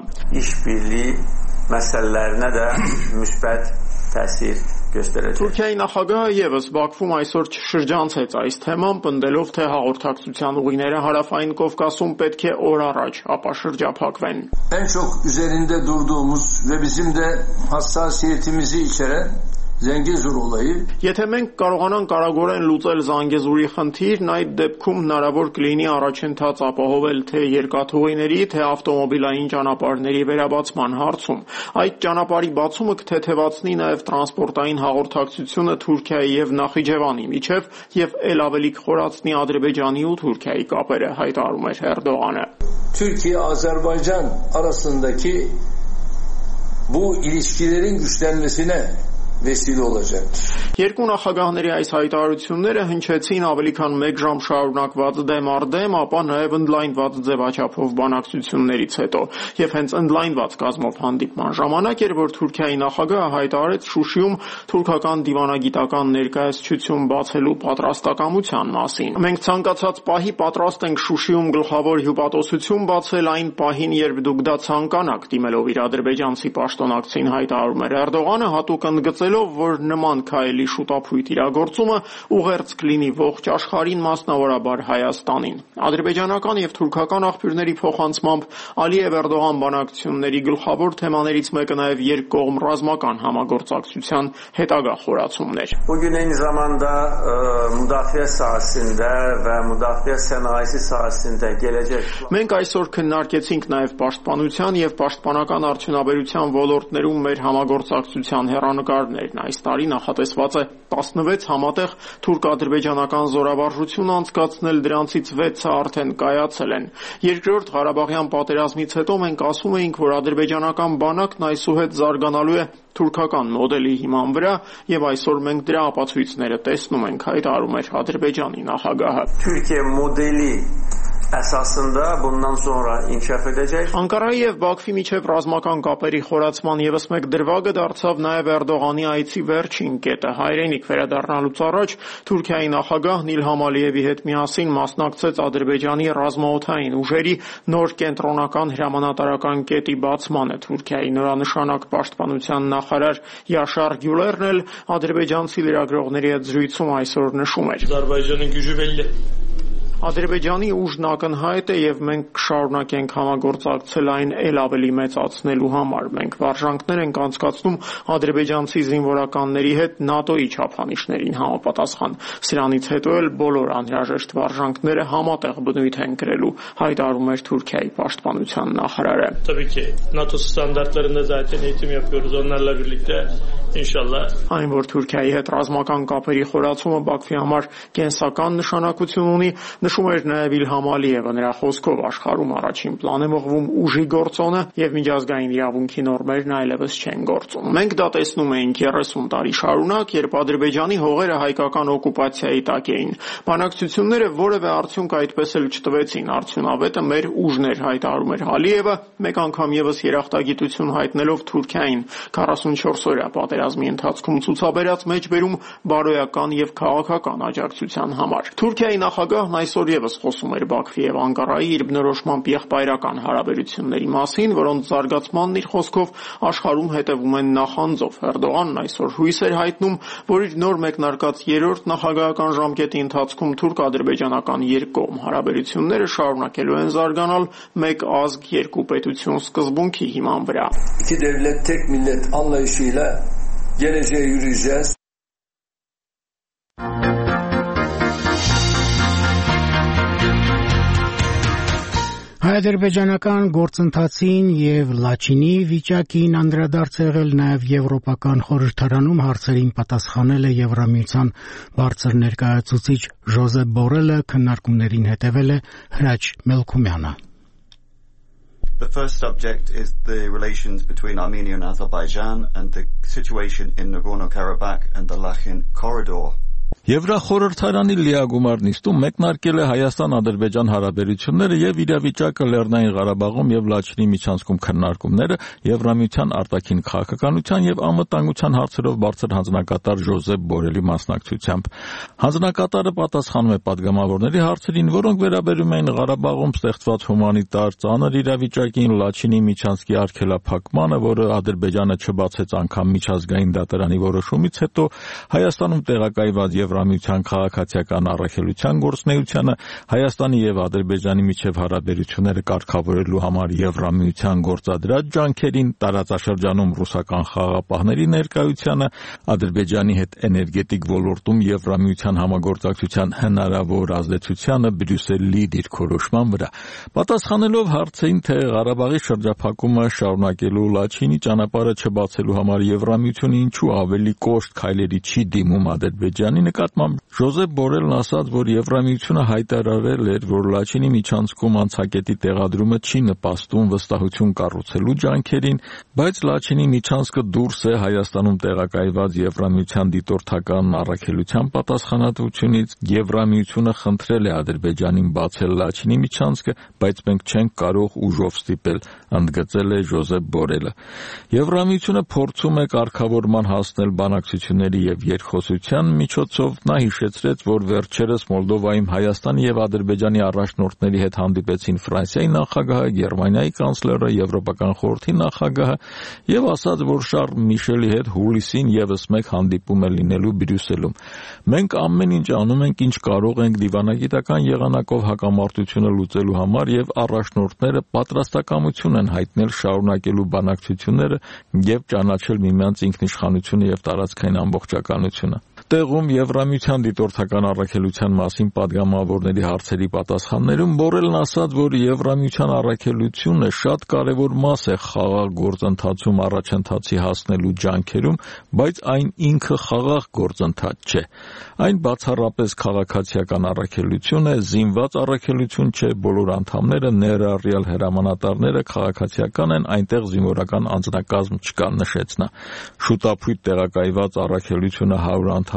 Məsələlərinə də müsbət təsir göstərəcək։ Թուրքիայի նախագահը եւս Բաքվում այսօր շրջանցեց այս թեման, պնդելով, թե հաղորդակցության ուղիները Հարավային Կովկասում պետք է օր առաջ ապա շրջափակվեն։ En çok üzerinde durduğumuz ve bizim de hassasiyetimizi içeren Zangezur olayı. Եթե մենք կարողանանք արագորեն լուծել Զանգեզուրի խնդիրն, այդ դեպքում հնարավոր կլինի առաջընթաց ապահովել թե երկաթուղիների, թե ավտոմոբիլային ճանապարհների վերաբացման հարցում։ Այդ ճանապարհի բացումը կթեթևացնի նաև տրանսպորտային հաղորդակցությունը Թուրքիայի եւ Նախիջևանի միջև եւ ել ավելի կխորացնի Ադրբեջանի ու Թուրքիայի կապերը, հայտարարում էր Էրդողանը։ Türkiye-Azerbaycan arasındaki bu ilişkilerin güçlenmesine vesile olacaktır. Երկու նախագահների այս հայտարարությունները հնչեցին ավելի քան մեկ ժամ շարունակված դեմ առ դեմ, ապա նաև ընդլայնված ձևաչափով բանակցություններից հետո։ Եվ հենց ընդլայնված կազմով հանդիպման ժամանակ էր, որ Թուրքիայի նախագահը հայտարարեց Շուշիում թուրքական դիվանագիտական ներկայացություն բացելու պատրաստակամության մասին։ Մենք ցանկացած պահի պատրաստ ենք Շուշիում գլխավոր հյուպատոսություն բացել այն պահին, երբ դուք դա ցանկանաք, դիմելով իր ադրբեջանցի պաշտոնակցին հայտարարում էր Էրդողանը, հատուկ ընդգծելով, որ նման քայլի շուտապույտ իրագործումը ուղերձ կլինի ողջ աշխարհին, մասնավորաբար Հայաստանին։ Ադրբեջանական եւ թուրքական աղբյուրների փոխանցմամբ Ալիև-Էրդողան բանակցությունների գլխավոր թեմաներից մեկը նաեւ երկկողմ ռազմական համագործակցության հետագա խորացումն էր։ Bugün aynı zamanda müdafiə sahəsində və müdafiə sənayesi sahəsində gələcək. Մենք այսօր քննարկեցինք նաեւ պաշտպանության եւ պաշտպանական արդյունաբերության ոլորտներում մեր համագործակցության հեռանկարներն։ Այս տարի նախատեսված է տասնվեց համատեղ թուրք-ադրբեջանական զորավարժություն անցկացնել, դրանցից վեցը արդեն կայացել են։ Երկրորդ Ղարաբաղյան պատերազմից հետո մենք ասում էինք, որ ադրբեջանական բանակն այսուհետ զարգանալու է թուրքական մոդելի հիման վրա եւ այսօր մենք դրա ապացույցները տեսնում ենք, հայտարարում էր Ադրբեջանի նախագահը։ Türkiye modeli əsasında bundan sonra inkişaf edəcək։ Անկարայի եւ Բաքվի միջև ռազմական կապերի խորացման եւս մեկ դրվագը դարձավ նաեւ Էրդողանի այցի վերջին կետը։ Հայրենիք վերադառնալուց առաջ Թուրքիայի նախագահն Իլհամ Ալիևի հետ միասին մասնակցեց Ադրբեջանի ռազմաօդային ուժերի նոր կենտրոնական հրամանատարական կետի բացմանը։ Թուրքիայի նորանշանակ պաշտպանության նախարար Յաշար Գյուլերն էլ ադրբեջանցի լրագրողների հետ զրույցում այսօր նշում էր. Ադրբեջանի gücü belli. Ադրբեջանի ուժն ակնհայտ է եւ մենք կշարունակենք համագործակցել այն ել ավելի մեծացնելու համար։ Մենք վարժանքներ ենք անցկացնում ադրբեջանցի զինվորականների հետ ՆԱՏՕ-ի չափանիշներին համապատասխան։ Սրանից հետո էլ բոլոր անհրաժեշտ վարժանքները համատեղ բնույթ են կրելու, հայտարարում էր Թուրքիայի պաշտպանության նախարարը։ Tabii ki NATO standartlarında zaten eğitim yapıyoruz onlarla birlikte inşallah. Այն որ Թուրքիայի հետ ռազմական կապերի խորացումը Բաքվի համար կենսական նշանակություն ունի, նշում էր նաև Իլհամ Ալիևը։ Նրա խոսքով աշխարհում առաջին պլան է մղվում ուժի գործոնը եւ միջազգային իրավունքի նորմերն այլևս չեն գործում։ Մենք դա տեսնում էինք երեսուն տարի շարունակ, երբ Ադրբեջանի հողերը հայկական օկուպացիայի տակ էին։ Բանակցությունները որևէ արդյունք այդպես էլ չտվեցին։ Արդյունավետը մեր ուժն էր, հայտարարում էր Ալիևը, մեկ անգամ եւս երախտագիտություն հայտնելով Թուրքիային քառասունչորս օրյա պատերազմի ընթացքում ցուցաբերած մեջբերում բարոյական եւ քաղաքական աջակցության համար։ Թուրքիայի նախագահն այսօր եւս խոսում էր Բաքվի եւ Անկարայի իր բնորոշմամբ եղբայրական հարաբերությունների մասին, որոնց զարգացմանն իր խոսքով աշխարհում հետևում են նախանձով։ Էրդողանն այսօր հույս էր հայտնում, որ իր նոր մեկնարկած երրորդ նախագահական ժամկետի ընթացքում թուրք-ադրբեջանական երկկողմ հարաբերությունները շարունակելու են զարգանալ մեկ ազգ երկու պետություն սկզբունքի հիման վրա։ İki devlet tek millet anlayışıyla geleceğe yürüyeceğiz. Հայ-ադրբեջանական գործընթացին եւ Լաչինի վիճակին անդրադարձ եղել նաեւ Եվրոպական խորհրդարանում հարցերին պատասխանել է Եվրամիության բարձր ներկայացուցիչ Ժոզեփ Բորելը, քննարկումներին հետևել է Հրաչ Մելքումյանը. The first subject is the relations between Armenia and Azerbaijan and the situation in Nagorno-Karabakh and the Lachin corridor. Եվրախորհրդարանի լիագումար նիստում մեկնարկել է Հայաստան-Ադրբեջան հարաբերությունները եւ իրավիճակը Լեռնային Ղարաբաղում եւ Լաչինի միջանցքում քննարկումները Եվրամիության արտաքին քաղաքականության եւ անվտանգության հարցերով բարձր հանձնակատար Ժոզեփ Բորելի մասնակցությամբ։ Հանձնակատարը պատասխանում է падգամավորների հարցերին, որոնք վերաբերում են Ղարաբաղում ստեղծված հումանիտար ծանր իրավիճակին, Լաչինի միջանցքի արգելափակմանը, որը Ադրբեջանը չբացեց անգամ միջազգային դատարանի որոշումից հետո, Հայաստանում տեղակայված Եվրամիության քաղաքացիական առաքելության գործունեությանը, Հայաստանի եւ Ադրբեջանի միջև հարաբերությունները կարգավորելու համար Եվրամիության գործադրած ջանքերին, տարածաշրջանում ռուսական խաղաղապահների ներկայությանը, Ադրբեջանի հետ էներգետիկ ոլորտում Եվրամիության համագործակցության հնարավոր ազդեցությանը Բրյուսելի դիրքորոշման վրա։ Պատասխանելով հարցին, թե Ղարաբաղի շրջափակումը շարունակելու Լաչինի ճանապարհը չբացելու համար Եվրամիությունը ինչու ավելի կոշտ քայլերի չի դիմում Ադրբեջանի նկատմամբ, Ժոզեփ Բորելն ասաց, որ Եվրամիությունը հայտարարել էր, որ Լաչինի միջանցքում անցակետի տեղադրումը չի նպաստում վստահություն կառուցելու ջանքերին, բայց Լաչինի միջանցքը դուրս է Հայաստանում տեղակայված Եվրամիության դիտորդական առաքելության պատասխանատվությունից, Եվրամիությունը խնդրել է Ադրբեջանին բացել Լաչինի միջանցքը, բայց մենք չենք կարող ուժով ստիպել, ընդգծել է Ժոզեփ Բորելը։ Եվրամիությունը փորձում է կարգավորման հասնել բանակցությունների եւ երկխոսության միջոցով, նա հիշեցրեց, որ վերջերս Մոլդովայում Հայաստանի եւ Ադրբեջանի առաջնորդների հետ հանդիպեցին Ֆրանսիայի նախագահը, Գերմանիայի կանցլերը, Եվրոպական խորհրդի նախագահը եւ ասաց, որ Շարլ Միշելի հետ հուլիսին եւս մեկ հանդիպում է լինելու Բրյուսելում։ Մենք ամեն ինչ անում ենք, ինչ կարող ենք դիվանագիտական եղանակով հակամարտությունը լուծելու համար եւ առաջնորդները պատրաստակամություն են հայտնել շարունակելու բանակցությունները եւ ճանաչել միմյանց ինքնիշխանությունը եւ տարածքային ամբողջականությունը։ Տեղում Եվրամիության դիտորդական առաքելության մասին падգամավորների հարցերի պատասխաններում Բորելն ասաց, որ Եվրամիության առաքելությունը շատ կարևոր մաս է խաղաղ գործընթացում առաջընթացի հասնելու ջանքերում, բայց այն ինքը խաղաղ գործընթաց չէ։ Այն բացառապես քաղաքացիական առաքելություն է, զինված առաքելություն չէ, բոլոր անդամները ներառյալ հրամանատարները քաղաքացիական են, այնտեղ զինվորական անձնակազմ չկա, նշեց նա։ Շուտապույտ տեղակայված առաքելությունը հարյուր անդամ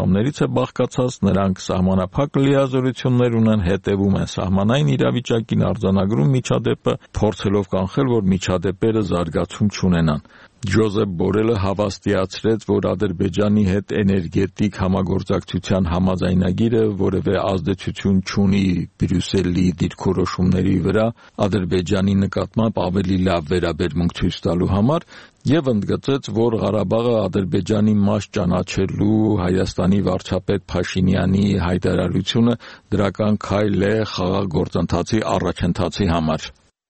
անդամներից է բաղկացած, նրանք սահմանափակ լիազորություններ ունեն, հետևում են սահմանային իրավիճակին, արձանագրում միջադեպը, փորձելով կանխել, որ միջադեպերը զարգացում չունենան։ Ջոզեփ Բորելը հավաստիացրեց, որ Ադրբեջանի հետ էներգետիկ համագործակցության համաձայնագիրը որևէ ազդեցություն չունի Բրյուսելի դիրքորոշումների վրա Ադրբեջանի նկատմամբ ավելի լավ վերաբերմունք ցույց տալու համար եւ ընդգծեց, որ Ղարաբաղը Ադրբեջանի մաս ճանաչելու Հայաստանի վարչապետ Փաշինյանի հայտարարությունը դրական քայլ է խաղաղ գործընթացի առաջընթացի համար։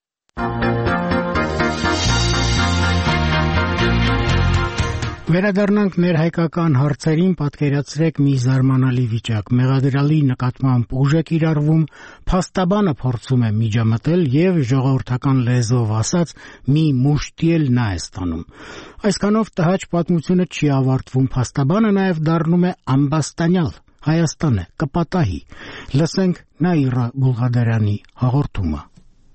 Վերադառնանք մեր հայկական հարցերին, պատկերացրեք մի զարմանալի վիճակ։ Մեղադրյալի նկատմամբ ուժ է կիրառվում, փաստաբանը փորձում է միջամտել եւ ժողովրդական լեզվով ասած մի մուշտի էլ նա է ստանում։ Այսքանով տհաճ պատմությունը չի ավարտվում, փաստաբանը նաեւ դառնում է ամբաստանյալ, Հայաստանը կպատահի։ Լսենք Նաիրա Բուլղադարյանի հաղորդումը։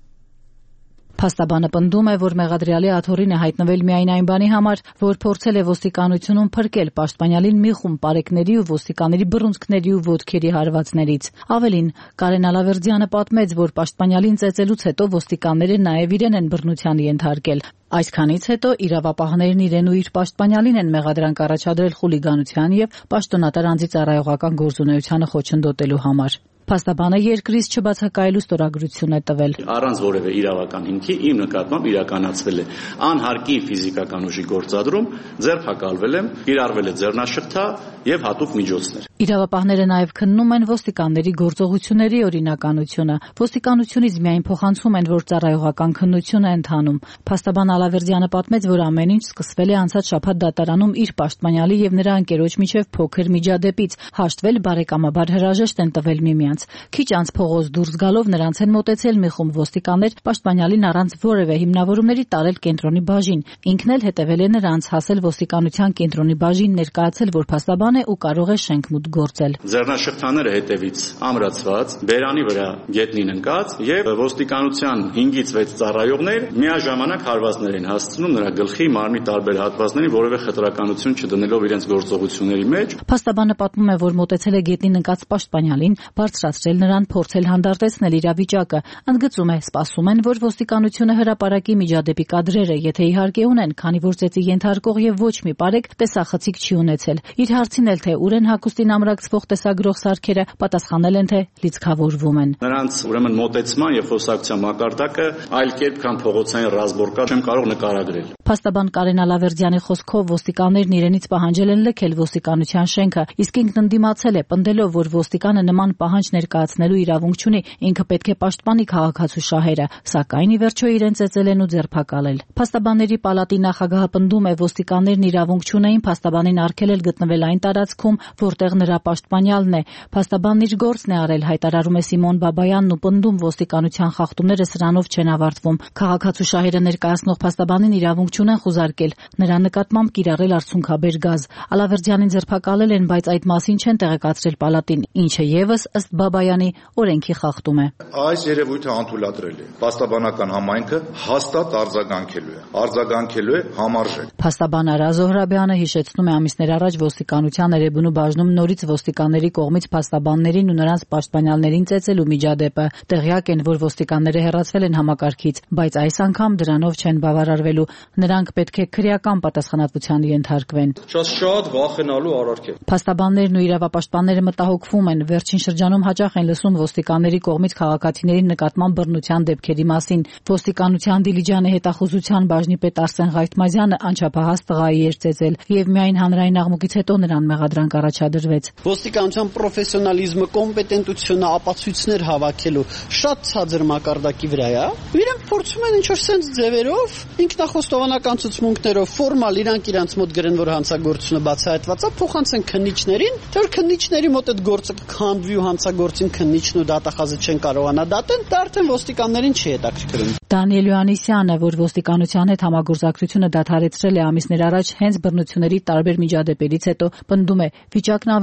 Փաստաբանը պնդում է, որ մեղադրյալի աթոռին է հայտնվել միայն այն բանի համար, որ փորձել է ոստիկանությունում փրկել պաշտպանյալին մի խումբ պարեկների ու ոստիկանների բռունցքների ու ոտքերի հարվածներից։ Ավելին, Կարեն Ալավերդյանը պատմեց, որ պաշտպանյալին ծեծելուց հետո ոստիկանները նաև իրեն են բռնության ենթարկել։ Այսքանից հետո իրավապահներն իրեն ու իր պաշտպանյալին են մեղադրանք առաջադրել խուլիգանության եւ պաշտոնատար անձի ծառայողական գործունեությանը խոչընդոտելու համար։ Փաստաբանը երկրից չբացակայելու ստորագրություն է տվել։ Առանց որևէ իրավական հիմքի իմ նկատմամբ իրականացվել է անհարկի ֆիզիկական ուժի գործադրում, ձերբակալվել եմ, կիրառվել է ձեռնաշղթա եւ հատուկ միջոցներ։ Իրավապահները նաև քննում են ոստիկանների գործողությունների օրինականությունը։ Ոստիկանությունից միայն փոխանցում են, որ ծառայողական քննություն է ընթանում։ Փաստաբան Ալավերդյանը պատմեց, որ ամեն ինչ սկսվել է անցած շաբաթ դատարանում իր պաշտպանյալի եւ նրա ընկերոջ միջև փոքր միջադեպից, հաշտվել բարեկամաբար հրաժեշտ են տվել միմյանց։ Քիչ անց փողոց դուրս գալով նրանց են մոտեցել մի խումբ ոստիկաններ, պաշտպանյալին առանց որևէ հիմնավորումների տարել կենտրոնի բաժին։ Ինքն էլ հետևել է նրանց, հասել ոստիկանության կենտրոնի բաժին, ներկայացել, որ փաստաբան է ու կարող է շենք մուտք գործել։ Ձեռնաշղթաները հետևից ամրացված, բերանի վրա գետնին ընկած եւ ոստիկանության հինգից վեց ծառայողներ միաժամանակ հարվածներ են հասցնում նրա գլխի, մարմնի տարբեր հատվածներին, որևէ խտրականություն չդնելով իրենց գործողությունների մեջ։ Փաստաբանը պատմում է, որ մոտեցել է գետնին ընկած պաշտպանյալին, բարձրացրել նրան, փորձել հանդարտեցնել իրավիճակը։ Ընդգծում է, սպասում են, որ ոստիկանությունը հրապարակի միջադեպի կադրերը, եթե իհարկե ունեն, քանի որ ծեծի ենթարկող եւ ոչ մի բարեկ տեսախցիկ չի ունեցել։ Իր հարցին էլ թե ուր են հագուստին ամրացվող տեսագրող սարքերը, պատասխանել են, թե լիցքավորվում են։ Նրանց ուրեմն մոտեցման եւ խոսակցության մակարդակը այլ կերպ, քան փողոցային ռազմորկա չեմ կարող նկարագրել։ Փաստաբան Կարեն Ալավերդյանի խոսքով ոստիկաններն իրենից պահանջել են լքել ոստիկանության շենքը, իսկ ինքն ընդդիմացել է, պնդելով, որ ոստիկանը նման պահանջ ներկայացնելու իրավունք չունի, ինքը պետք է պաշտպանի քաղաքացու շահերը, սակայն ի վերջո իրեն ծեծել են ու ձերբակալել։ Փաստաբանների պալատի նախագահը պնդում է, ոստիկաններն իրավունք չունեին փաստաբանին արգելել գտնվել այն տարածքում, որտեղ նրա պաշտպանյալն է։ Փաստաբանն իր գործն է արել, հայտարարում է Սիմոն Բաբայանն ու պնդում ոստիկանության խախտումները սրանով չեն ավարտվում։ Քաղաքացու շահերը ներկայացնող փաստաբանին իրավունք չունեն խուզարկել, նրա նկատմամբ կիրառել արցունքաբեր գազ։ Ալավերդյանին ձերբակալել են, բայց այդ մասին չեն տեղեկացրել պալատին, ինչը եւս ըստ Բաբայանի օրենքի խախտում է։ Այս երևույթը անթույլատրել է։ Փաստաբանական համայնքը հաստատ արձագանքելու է։ Արձագանքելու է համարժեք։ Փաստաբան Արա Զոհրաբյանը հիշեցնում է ամիսներ առաջ ոստիկանության Էրեբունու բաժնում նորից ոստիկանների կողմից փաստաբաններին ու նրանց պաշտպանյալներին ծեծելու միջադեպը։ Տեղյակ են, որ ոստիկանները հեռացվել են համակարգից, բայց այս անգամ դրանով չեն բավարարվելու։ Նրանք պետք է քրեական պատասխանատվության ենթարկվեն։ Շատ վախենալու արարք է։ Փաստաբաններն ու իրավապաշտպանները մտահոգվում են, վերջին շրջանում հաճախ են լսում ոստիկանների կողմից քաղաքացիների նկատմամբ բռնության դեպքերի մասին։ Ոստիկանության Դիլիջանի հետախուզության բաժնի պետ Արսեն Ղայթմազյանը անչափահաս տղայի էր ծեծել եւ միայն հանրային աղմուկից հետո նրան մեղադրանք առաջադրվեց։ Ոստիկանության պրոֆեսիոնալիզմը, կոմպետենտությունը, ապացույցներ հավաքելու շատ ցածր մակարդակի վրա է։ Իրենք փորձում են ինչ-որ sense ձևերով, ինքնախոստովանական ցուցմունքներով ֆորմալ իրանք իրանց մոտ գրեն, որ հանցագործությունը բացահայտված է, փոխանցեն քննիչներին, թե որ քննիչների մոտ այդ գործը քանդվի ու հանցագործին քննիչն ու դատախազը չեն կարողանա դատեն, դա արդեն ոստիկաններին չի հետաքրքրում։ Դանիել Յոհաննիսյանը, որ ոստիկանության հետ համագործակցությունը դադարեցրել է ամիսներ առաջ հենց բռնությունների տարբեր միջադեպերից հետո, պնդում է, վիճակն ավելի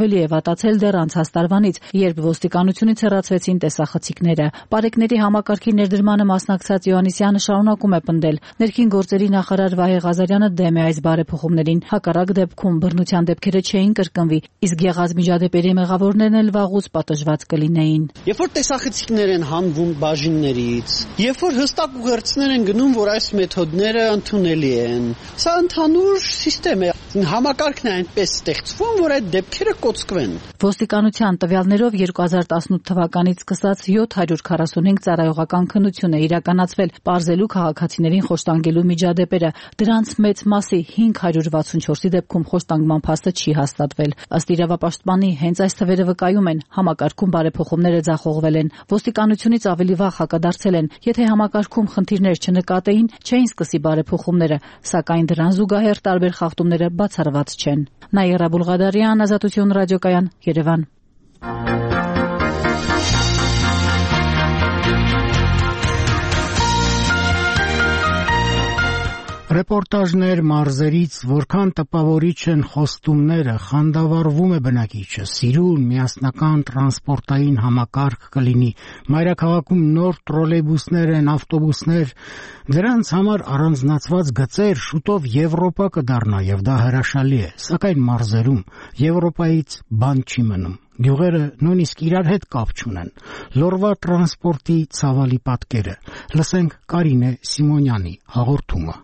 ավելի է վատացել դեռ անցած տարվանից, երբ ոստիկանությունից հեռացվեցին տեսախցիկները։ Պարեկների համակարգի ներդրմանը մասնակցած Յոհաննիսյանը շարունակում է պնդել. ներքին գործերի նախարար Վահե Ղազարյանը դեմ է այս բարեփոխումներին, հակառակ դեպքում բռնության դեպքերը չէին կրկնվի, իսկ եղած միջադեպերի մեղավորներն էլ վաղուց պատժված կլինեին։ Երբ որ տեսախցիկներ են հանվում բաժիններից, երբ որ հստակ ուղերձներ են գնում, որ այս մեթոդները ընդունելի են, սա ընդհանուր սիստեմ է, համակարգն է այնպես ստեղծվում, որ այդ դեպքերը կոծկվեն։ Ոստիկանության տվյալներով երկու հազար տասնութ թվականից սկսած յոթ հարյուր քառասունհինգ ծառայողական քննություն է իրականացվել, պարզելու քաղաքացիներին խոշտանգելու միջադեպերը։ Դրանց մեծ մասի հինգ հարյուր վաթսունչորսի դեպքում խոշտանգման փաստը չի հաստատվել։ Ըստ իրավապաշտպանի, հենց այս թվերը վկայում են, համակարգում բարեփոխումները ձախողվել են։ Ոստիկանությունից ավելի վաղ հակադարձել են, եթե համակարգում խնդիրներ չնկատեին, չէին սկսի բարեփոխումները, սակայն դրան զուգահեռ տարբեր խախտումները բացառված չեն։ Նաիրա Բուլղադարյան, Ազատություն ռադիոկայան, Երևան։ Ռեպորտաժներ մարզերից, որքան տպավորիչ են խոստումները, խանդավառվում է բնակիչը, սիրուն միասնական տրանսպորտային համակարգ կլինի, մայրաքաղաքում նոր տրոլեյբուսներ են, ավտոբուսներ, դրանց համար առանձնացված գծեր շուտով Եվրոպա կդառնա եւ դա հրաշալի է, սակայն մարզերում Եվրոպայից բան չի մնում։ Գյուղերը նույնիսկ իրար հետ կապ չունեն։ Լորվա տրանսպորտի ցավալի պատկերը։ Լսենք Կարինե Սիմոնյանի հաղորդումը։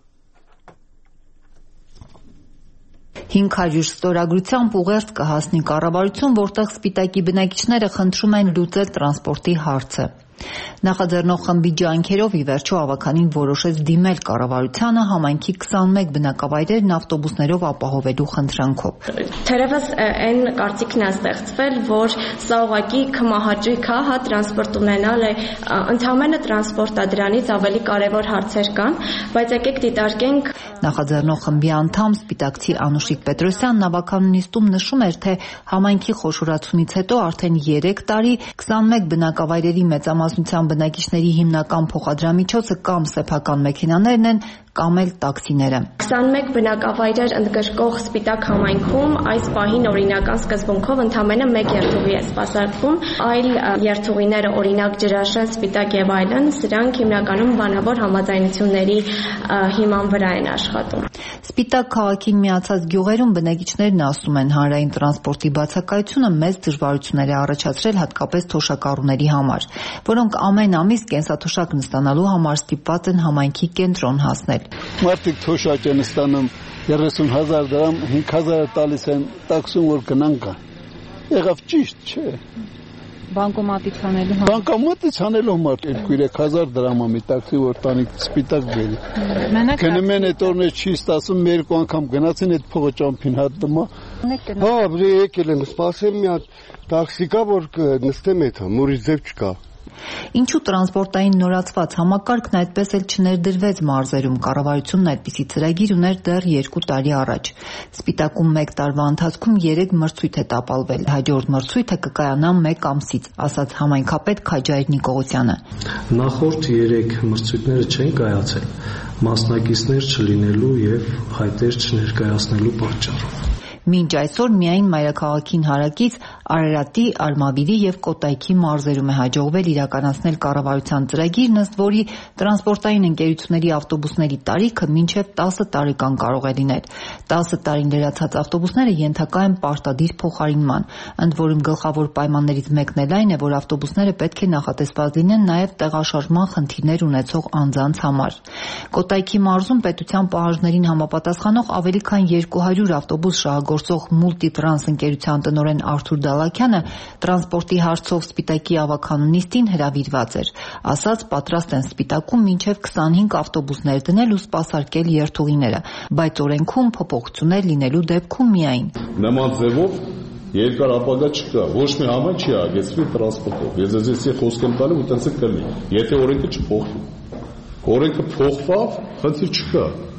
հինգ հարյուր ստորագրությամբ ուղերձ կհասնի կառավարություն, որտեղ Սպիտակի բնակիչները խնդրում են լուծել տրանսպորտի հարցը։ Նախաձեռնող խմբի ջանքերով ի վերջո ավականին որոշեց դիմել կառավարությանը համայնքի քսանմեկ բնակավայրերն ավտոբուսներով ապահովելու խնդրանքով։ Թերևս այն կարծիքն է ստեղծվել, որ սա ուղղակի կմահաճույք է, հա տրանսպորտ ունենալ է, ընդհանրապես տրանսպորտը դրանից ավելի կարևոր հարցեր կան, բայց եկեք դիտարկենք։ Նախաձեռնող խմբի անդամ Սպիտակցի Անուշիկ Պետրոսյանն ավականուն նիստում նշում էր, թե համայնքի խոշորացումից հետո արդեն երեք տարի քսանմեկ բնակավայրերի մեծամասնության բնակիչների հիմնական փոխադրամիջոցը կամ սեփական մեքենաներն են, կամ էլ տաքսիները։ քսանմեկ բնակավայրեր ընդգրկող Սպիտակ համայնքում այս պահին օրինական սկզբունքով ընդամենը մեկ երթուղի է սպասարկվում, այլ երթուղիները օրինակ Ջրաշեն, Սպիտակ եւ այլն, սրանք հիմնականում բանավոր համաձայնությունների հիման վրա են աշխատում։ Սպիտակ քաղաքին միացած գյուղերում բնակիչներն ասում են, հանրային տրանսպորտի բացակայությունը մեծ դժվարություններ է առաջացրել հատկապես թոշակառուների համար, որոնք ամեն ամիս կենսաթոշակ նստանալու համար ստիպված են համայնքի կենտրոն հասնել։ Մարդիկ թոշակ են ստանում երեսուն հազար դրամ, հինգ հազար տալիս են տաքսում, որ գնան կան։ Եղավ ճիշտ, չէ։ Բանկոմատից անելու համար։ Բանկոմատից անելու համար երկու-երեք հազար դրամ ամի տաքսի, որ տանի Սպիտակ բերի։ Գնում են այդ օրներ չի ստասում, մի երկու անգամ գնացին այդ փողը ճամփին հատնում։ Հա, բրի եկել եմ, սպասեմ մի հատ տաքսի կա, որ նստեմ էթա, մուրից ձև չկա։ Ինչու տրանսպորտային նորացված համակարգն այդպես էլ չներդրվեց մարզերում, կառավարությունն այդպիսի ծրագիր ուներ դեռ երկու տարի առաջ։ Սպիտակում մեկ տարվա ընթացքում երեք մրցույթ է տապալվել, հաջորդ մրցույթը կկայանա մեկ ամսից, ասաց համայնքապետ Քաջայր Նիկողոսյանը։ Նախորդ երեք մրցույթները չեն կայացել մասնակիցներ չլինելու եւ հայտեր չներկայացնելու պատճառով։ Մինչ այսօր միայն մայրաքաղաքին հարակից Արարատի, Արմավիրի եւ Կոտայքի մարզերում է հաջողվել իրականացնել կառավարության ծրագիրն, ըստ որի տրանսպորտային ընկերությունների ավտոբուսների տարիքը մինչեւ տասը տարեկան կարող է լինել։ տասը տարին լրացած ավտոբուսները ենթակա են պարտադիր փոխարինման, ընդ որում գլխավոր պայմաններից մեկն էլ այն է, որ ավտոբուսները պետք է նախատեսված լինեն նաեւ տեղաշարժման խնդիրներ ունեցող անձանց համար։ Կոտայքի մարզում պետության պահանջներին համապատասխանող ավելի քան երկու հարյուր ավտոբուս շահագործող Մուլտիտրանս ընկերության տնօրեն Արթուր Դալաքյանը տրանսպորտի հարցով Սպիտակի ավականու նիստին հրավիրված էր, ասաց պատրաստ են Սպիտակում մինչև քսանհինգ ավտոբուսներ դնել ու սպասարկել երթուղիները, բայց օրենքում փոփոխություններ լինելու դեպքում միայն։ Նման ձևով երկար ապագա չկա, ոչ մի համայն չի ագեցվի տրանսպորտով։ Ես ձեզ խոսք եմ տալու ու տենց է կլինի, եթե օրենքը չփոխվի։ Օրենքը փոխվավ, խնդիր չկա։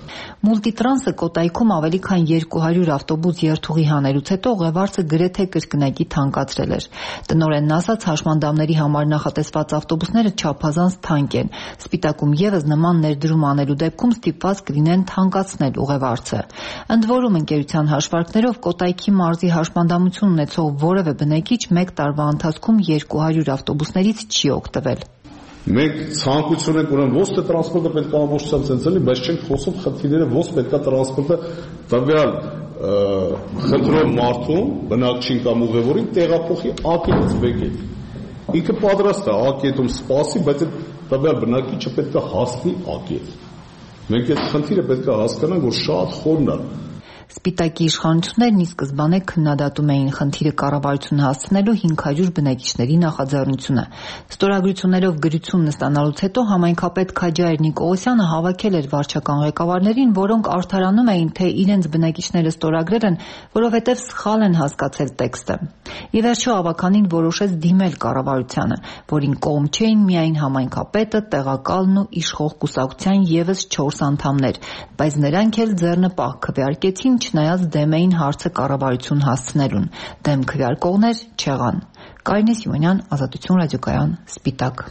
Մուլտիտրանսը Կոտայքում ավելի քան երկու հարյուր ավտոբուս երթուղի հանելուց հետո ուղևորը գրեթե կրկնակի թանկացրել էր։ Տնօրենն ասաց, հաշմանդամների համար նախատեսված ավտոբուսները չափազանց թանկ են։ Սպիտակում ևս նման ներդրում անելու դեպքում ստիպված կլինեն թանկացնել ուղևորը։ Ընդ որում ընկերության հաշվարկներով Կոտայքի մարզի հաշմանդամություն ունեցող որևէ բնակիչ մեկ տարվա ընթացքում երկու հարյուր ավտոբուսներից չի օգտվել։ Մենք ցանկություն ենք ունեն ոչ թե տրանսպորտը պետք է ամբողջությամբ ցնցելի, բայց չենք խոսում խնդիրները ոչ պետք է տրանսպորտը տվյալ խնդրող մարդուն, բնակչին կամ ուղևորին տեղափոխի A կետից B կետ։ Ինքը պատրաստ է A կետում սպասի, բայց այդ տվյալ բնակիչը պետք է հասնի A կետ։ Մենք այդ խնդիրը պետք է հասկանանք, որ շատ խորն է։ Սպիտակի իշխանություններն ի սկզբանե քննադատում էին խնդիրը կառավարություն հասցնելու հինգ հարյուր բնակիչների նախաձեռնությունը։ Ստորագրություններով գրություն ստանալուց հետո համայնքապետ Քաջայր Նիկողոսյանը հավաքել էր վարչական ղեկավարներին, որոնք արդարանում էին, թե իրենց բնակիչները ստորագրել են, որովհետև սխալ են հասկացել տեքստը։ Ի վերջո ավականին որոշեց դիմել կառավարությանը, որին կողմ չէին միայն համայնքապետը, տեղակալն ու իշխող կուսակցության ևս չորս անդամներ, բայց նրանք էլ ձեռնպահ քվեարկեցին, չնայած դեմ էին հարցը կառավարություն հասցնելուն։ Դեմ քվեարկողներ չեղան։ Կարինե Սիմոնյան, Ազատություն ռադիոկայան, Սպիտակ։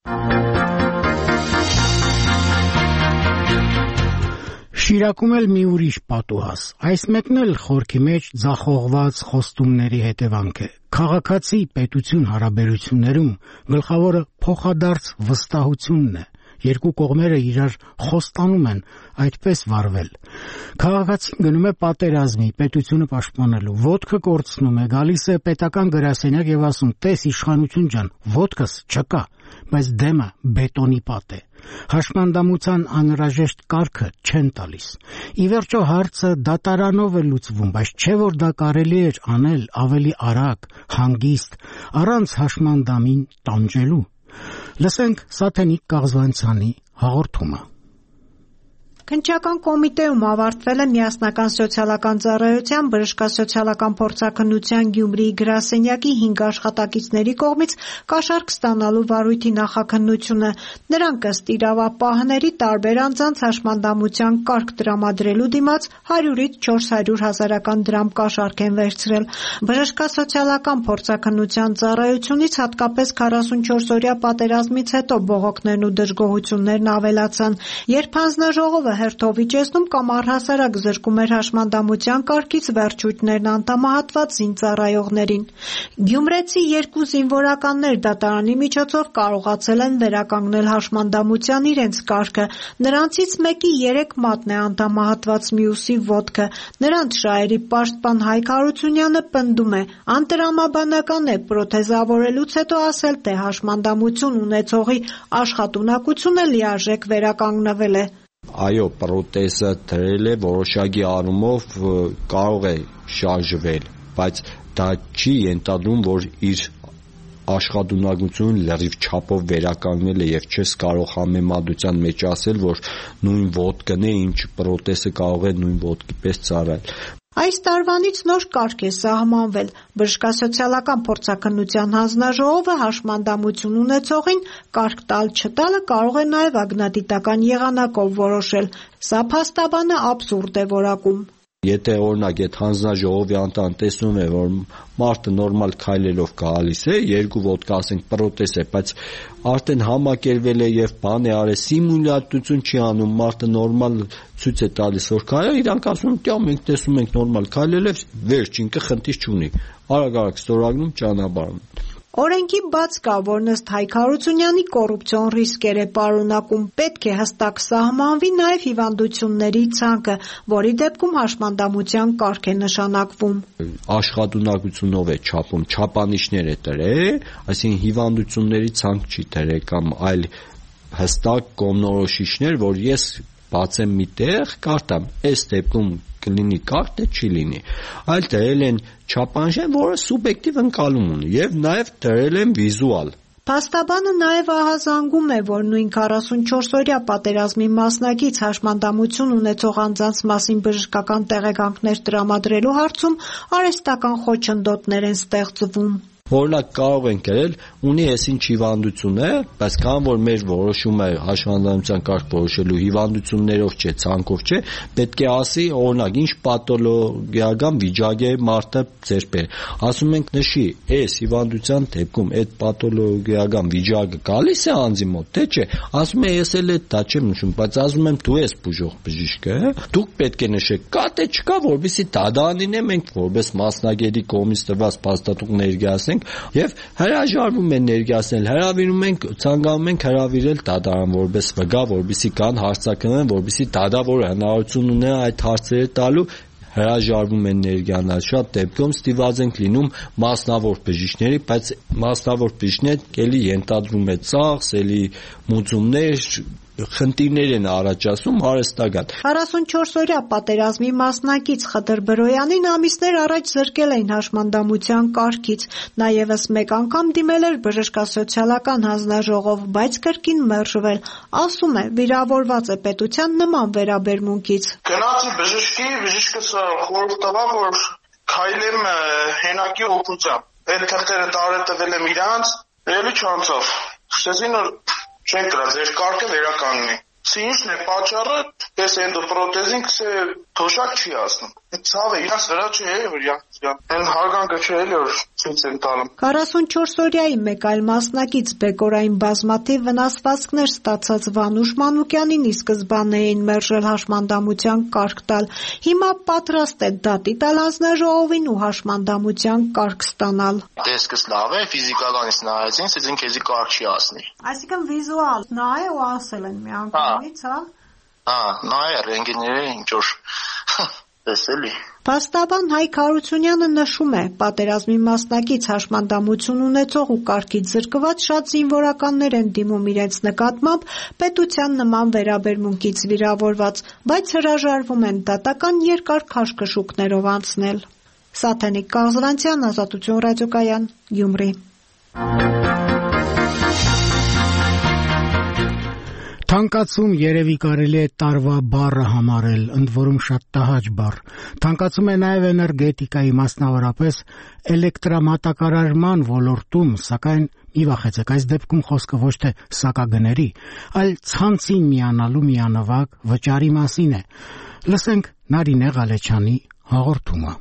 Շիրակում էլ մի ուրիշ պատուհաս։ Այս մեկն էլ խորքի մեջ ձախողված խոստումների հետևանք է։ Քաղաքացի պետություն հարաբերություններում գլխավորը փոխադարձ վստահությունն է։ Երկու կողմերը իրար խոստանում են այդպես վարվել։ Քաղաքացին գնում է պատերազմի, պետությունը պաշտպանելու, ոտքը կորցնում է, գալիս է պետական գրասենյակ եւ ասում՝ «Տես իշխանություն ջան, ոտքս չկա», բայց դեմը բետոնի պատ է։ Հաշմանդամության անհրաժեշտ կարգը չեն տալիս։ Ի վերջո հարցը դատարանով է լուծվում, բայց չէ որ դա կարելի էր անել ավելի արագ, հանգիստ, առանց հաշմանդամին տանջելու։ Լսենք Սաթենիկ Կաղզվանցյանի հաղորդումը։ Քննչական կոմիտեում ավարտվել է միասնական սոցիալական ծառայության բժշկասոցիալական փորձաքննության Գյումրիի գրասենյակի հինգ աշխատակիցների կողմից կաշառք ստանալու վարույթի նախաքննությունը։ Նրանք ըստ իրավապահների տարբեր անձանց հաշմանդամության կարգ տրամադրելու դիմաց հարյուրից չորս հարյուր հազարական դրամ կաշառք են վերցրել։ Բժշկասոցիալական փորձաքննության ծառայությունից հատկապես քառասունչորս օրյա պատերազմից հետո բողոքներն ու դժգոհություններն ավելացան, երբ հանձնաժողովը հերթով իջեցնում կամ առհասարակ զրկում էր հաշմանդամության կարգից վերջույթներն անդամահատված զինծառայողներին։ Գյումրեցի երկու զինվորականներ դատարանի միջոցով կարողացել են վերականգնել հաշմանդամության իրենց կարգը։ Նրանցից մեկի երեք մատն է անդամահատված, մյուսի ոտքը։ Նրանց շահերի պաշտպան Հայկ Հարությունյանը պնդում է, անտրամաբանական է պրոթեզավորելուց հետո ասել, թե հաշմանդամություն ունեցողի աշխատունակությունը լիարժեք վերականգնվել է։ Այո, պրոթեզը դրել է որոշակի առումով կարող է շարժվել, բայց դա չի ենթադրում, որ իր աշխատունակությունը լրիվ չափով վերականգնել է եւ չես կարող համեմատության մեջ ասել, որ նույն ոտքն է, ինչ պրոթեզը կարող է նույն ոտքի պես ծառայել։ Այս տարվանից նոր կարգ է սահմանվել։ Բժշկասոցիալական փորձաքննության հանձնաժողովը հաշմանդամություն ունեցողին կարգ տալ-չտալը կարող է նաև ագնադիտական եղանակով որոշել։ Սա փաստաբանը աբսուրդ է որակում։ Եթե օրինակ այդ հանձնաժողովի անդամ տեսնում է, որ մարդը նորմալ քայլելով գալիս է, երկու ոտք ասենք պրոթեզ է, բայց արդեն համակերվել է եւ բան է արել, սիմուլյացություն չի անում, մարդը նորմալ ցույց է տալիս, որ քայլել, իրանք ասում են, «Տյա մենք տեսնում ենք նորմալ քայլել է, վերջ, ինքը խնդիր չունի»։ Արագ-արագ ստորագրում ճանապարհում։ Օրենքի բաց կա, որն ըստ Հայկ Հարությունյանի կոռուպցիոն ռիսկեր է պարունակում։ Պետք է հստակ սահմանվի նաև հիվանդությունների ցանկը, որի դեպքում հաշմանդամության կարգ է նշանակվում։ Աշխատունակությունով է չափում, չափանիշներ է տրել, այսինքն հիվանդությունների ցանկ չի տրել կամ այլ հստակ կողմնորոշիչներ, որ ես բացեմ մի տեղ, կարդամ, այս դեպքում կլինի կարգ, թե չի լինի։ Այլ դրել են չափանիշներ, որը սուբյեկտիվ ընկալում ունի, եւ նաեւ դրել են վիզուալ։ Փաստաբանը նաև ահազանգում է, որ նույն քառասունչորս օրյա պատերազմի մասնակից հաշմանդամություն ունեցող անձանց մասին բժշկական տեղեկանքներ տրամադրելու հարցում արհեստական խոչընդոտներ են ստեղծվում։ Օրինակ կարող են գրել ունի այսինչ հիվանդություն է, բայց քան որ մեր որոշումը հաշվանդամության կարգ որոշելու հիվանդություններով չէ, ցանկով չէ, պետք է ասի օրինակ ինչ պաթոլոգիական վիճակ է մարդը ձերբեր։ Ասում ենք նշի, այս հիվանդության դեպքում այդ պաթոլոգիական վիճակը գալիս է անձի մոտ, թե չէ։ Ասում է ես էլ դա չեմ նշում, բայց ասում եմ դու ես բուժող բժիշկը, դուք պետք է նշեք, կա թե չկա, որովհետեւ դադանին է մենք որպես մասնագետի կողմից տված փաստաթուղթ ներկայացնենք եւ հրաժարվում են ներկայացնել, հրավիրում ենք, ցանկանում ենք հրավիրել դատարան որպես վկա, որպեսզի կան հարցակնեն, որպեսզի դադավորը հնարավորություն ունենա այդ հարցերը տալու, հրաժարվում են ներկայանալ։ Շատ դեպքում ստիված ենք լինում մասնավոր բժիշկների, բայց մասնավոր բժիշկները էլի ենթադրում է ծախս, էլի մուծումներ, խնդիրներ են առաջացնում հարստական։ քառասունչորսօրյա պատերազմի մասնակից Խդր Բրոյանին ամիսներ առաջ զրկել էին հաշմանդամության կարգից, նաև մեկ անգամ դիմել էր բժշկասոցիալական հանձնաժողով, բայց կրկին մերժվել։ Ասում է, վիրավորված է պետության նման վերաբերմունքից։ Գնացի բժշկի, բժիշկը խորհուրդ տվավ, որ քայլեմ հենակի օգնությամբ։ Այդ թղթերը տարել եմ իրանց, ելի չանցավ։ Սկսեցին որ չեն կրա, ձեր կարգը վերականգնի։ Ինչն է պատճառը, պես էնդոպրոթեզին կսե թոշակ չի ասնում։ Ցավ է, իրանց վրա չէ, որ են հարգանքը չէ էլի որ ցույց են տալում։ քառասունչորսօրյայի մեկ այլ մասնակից բեկորային բազմաթիվ վնասվածքներ ստացած Վանուշ Մանուկյանին ի սկզբանե էին մերժել հաշմանդամության կարգ տալ։ Հիմա պատրաստ է դատի տալ հանձնաժողովին ու հաշմանդամության կարգ ստանալ։ Տեսքս լավ է, ֆիզիկականից նայեցին, ասեցին քեզի կարգ չի ասնի։ Այսինքն վիզուալ նայ ու ասել են մի անգամից, հա։ Հա, նայ ռենտգեները ինչ որ տեսելի։ Փաստաբան Հայկ Հարությունյանը նշում է, պատերազմի մասնակից հաշմանդամություն ունեցող ու կարգից զրկված շատ զինվորականներ են դիմում իրենց նկատմամբ պետության նման վերաբերմունքից վիրավորված, բայց հրաժարվում են դատական երկար քաշքշուկներով անցնել։ Սաթենիկ Կազրանցյան, Ազատություն ռադիոկայան, Գյումրի։ Թանկացում երևի կարելի է տարվա բառը համարել, ընդ որում շատ տհաճ բառ։ Թանկացում է նաև էներգետիկայի, մասնավորապես էլեկտրամատակարարման ոլորտում, սակայն մի վախեցեք, այս դեպքում խոսքը ոչ թե սակագների, այլ ցանցին միանալու միանվագ վճարի մասին է։ Լսենք Նարինե Ղալեչյանի հաղորդումը։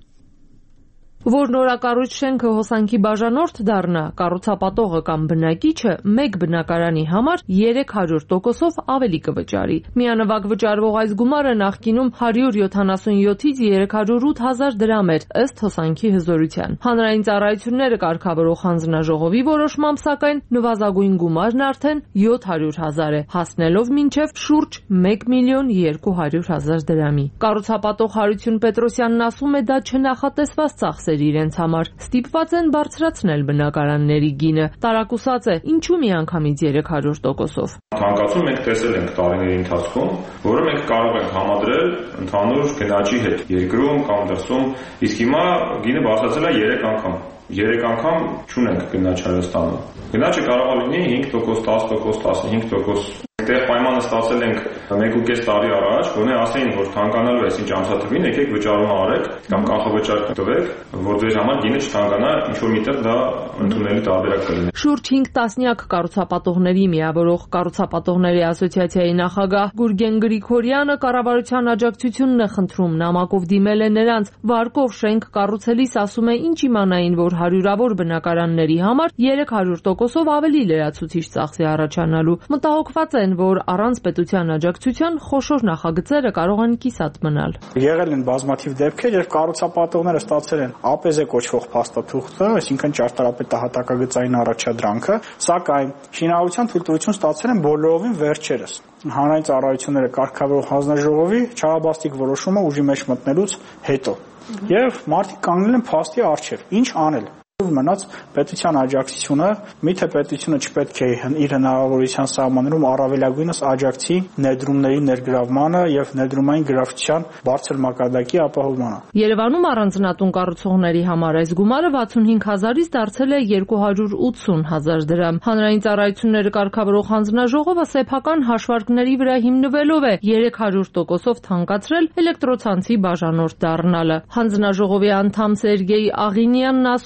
Որ նորակառույց շենքը հոսանքի բաժանորդ դառնա, կառուցապատողը կամ բնակիչը մեկ բնակարանի համար երեք հարյուր տոկոսով ավելի կվճարի։ Միանվագ վճարվող այս գումարը նախկինում հարյուր յոթանասունյոթից երեք հարյուր ութ հազար դրամ էր, ըստ հոսանքի հզորության։ Հանրային ծառայությունները կարգավորող հանձնաժողովի որոշմամբ, սակայն նվազագույն գումարն արդեն յոթ հարյուր հազար է, հասնելով մինչև շուրջ մեկ միլիոն երկու հարյուր հազար դրամի։ Կառուցապատող Հարություն Պետրոսյանն ասում է, դա չնախատեսված ծախսեր իրենց համար, ստիպված են բարձրացնել բնակարանների գինը։ Տարակուսած է, ինչու միանգամից երեք հարյուր տոկոսով։ Թանկացում մենք տեսել ենք տարիների ընթացքում, որը մենք կարող ենք համադրել ընդհանուր գնաճի հետ երկրում կամ դրսում, իսկ հիմա գինը բարձրացել է երեք անգամ։ Երեք անգամ չունենք գնաճ Հայաստանում։ Գնաճը կարող է լինի հինգ տոկոս, դաս տոկոս, տասնհինգ տոկոս։ Այդտեղ պայմանը ստացել ենք մեկ ու կես տարի առաջ, գոնե ասեին, որ թանկանալու է ինչ ամսաթվին, եկեք վճարումը արեք կամ կանխավճար տվեք, որ ձեր համար գինը չթանկանա, ինչ որ միտեղ դա ընդունելի տարբերակ կլինի։ Շուրջ հինգ տասնյակ կառուցապատողների միավորող Կառուցապատողների ասոցիացիայի նախագահ Գուրգեն Գրիգորյանը կառավարության աջակցությունն է խնդրում, նամակով դիմել է նրանց, վարկով շենք կառուցելիս ասում է, ինչ իմանային, որ հարյուրավոր բնակարանների համար երեք հարյուր տոկոսով ավելի լրացուցիչ ծախսի առաջանալու։ Մտահոգված են, որ առանց պետության աջակցության խոշոր նախագծերը կարող են կիսատ մնալ։ Եղել են բազմաթիվ դեպքեր, երբ կառուցապատողները ստացել են ԱՊԶ կոչվող փաստաթուղթը, այսինքն ճարտարապետահատակագծային առաջադրանքը, սակայն շինարարության թույլտվություն ստացել են բոլորովին վերջերս։ Հանրային ծառայությունները կարգավորող հանձնաժողովի չարաբաստիկ որոշումը ուժի մեջ մտնելուց հետո։ Եվ մարդիկ կանգնել են փաստի առջև։ Ինչ անել։ Մնաց պետության աջակցությունը, միթե պետությունը չպետք է իր հնարավորության սահմաններում առավելագույնս աջակցի ներդրումների ներգրավմանը եւ ներդրումային գրավչության բարձր մակարդակի ապահովմանը։ Երևանում առանձնատուն կառուցողների համար այս գումարը վաթսունհինգ հազարից դարձել է երկու հարյուր ութսուն հազար դրամ։ Հանրային ծառայությունները կարգավորող հանձնաժողովը սեփական հաշվարկների վրա հիմնվելով է երեք հարյուր տոկոսով թանկացրել էլեկտրոցանցի բաժանորդ դառնալը։ Հանձնաժողովի անդամ Սերգեյ Աղինյանն ասում է,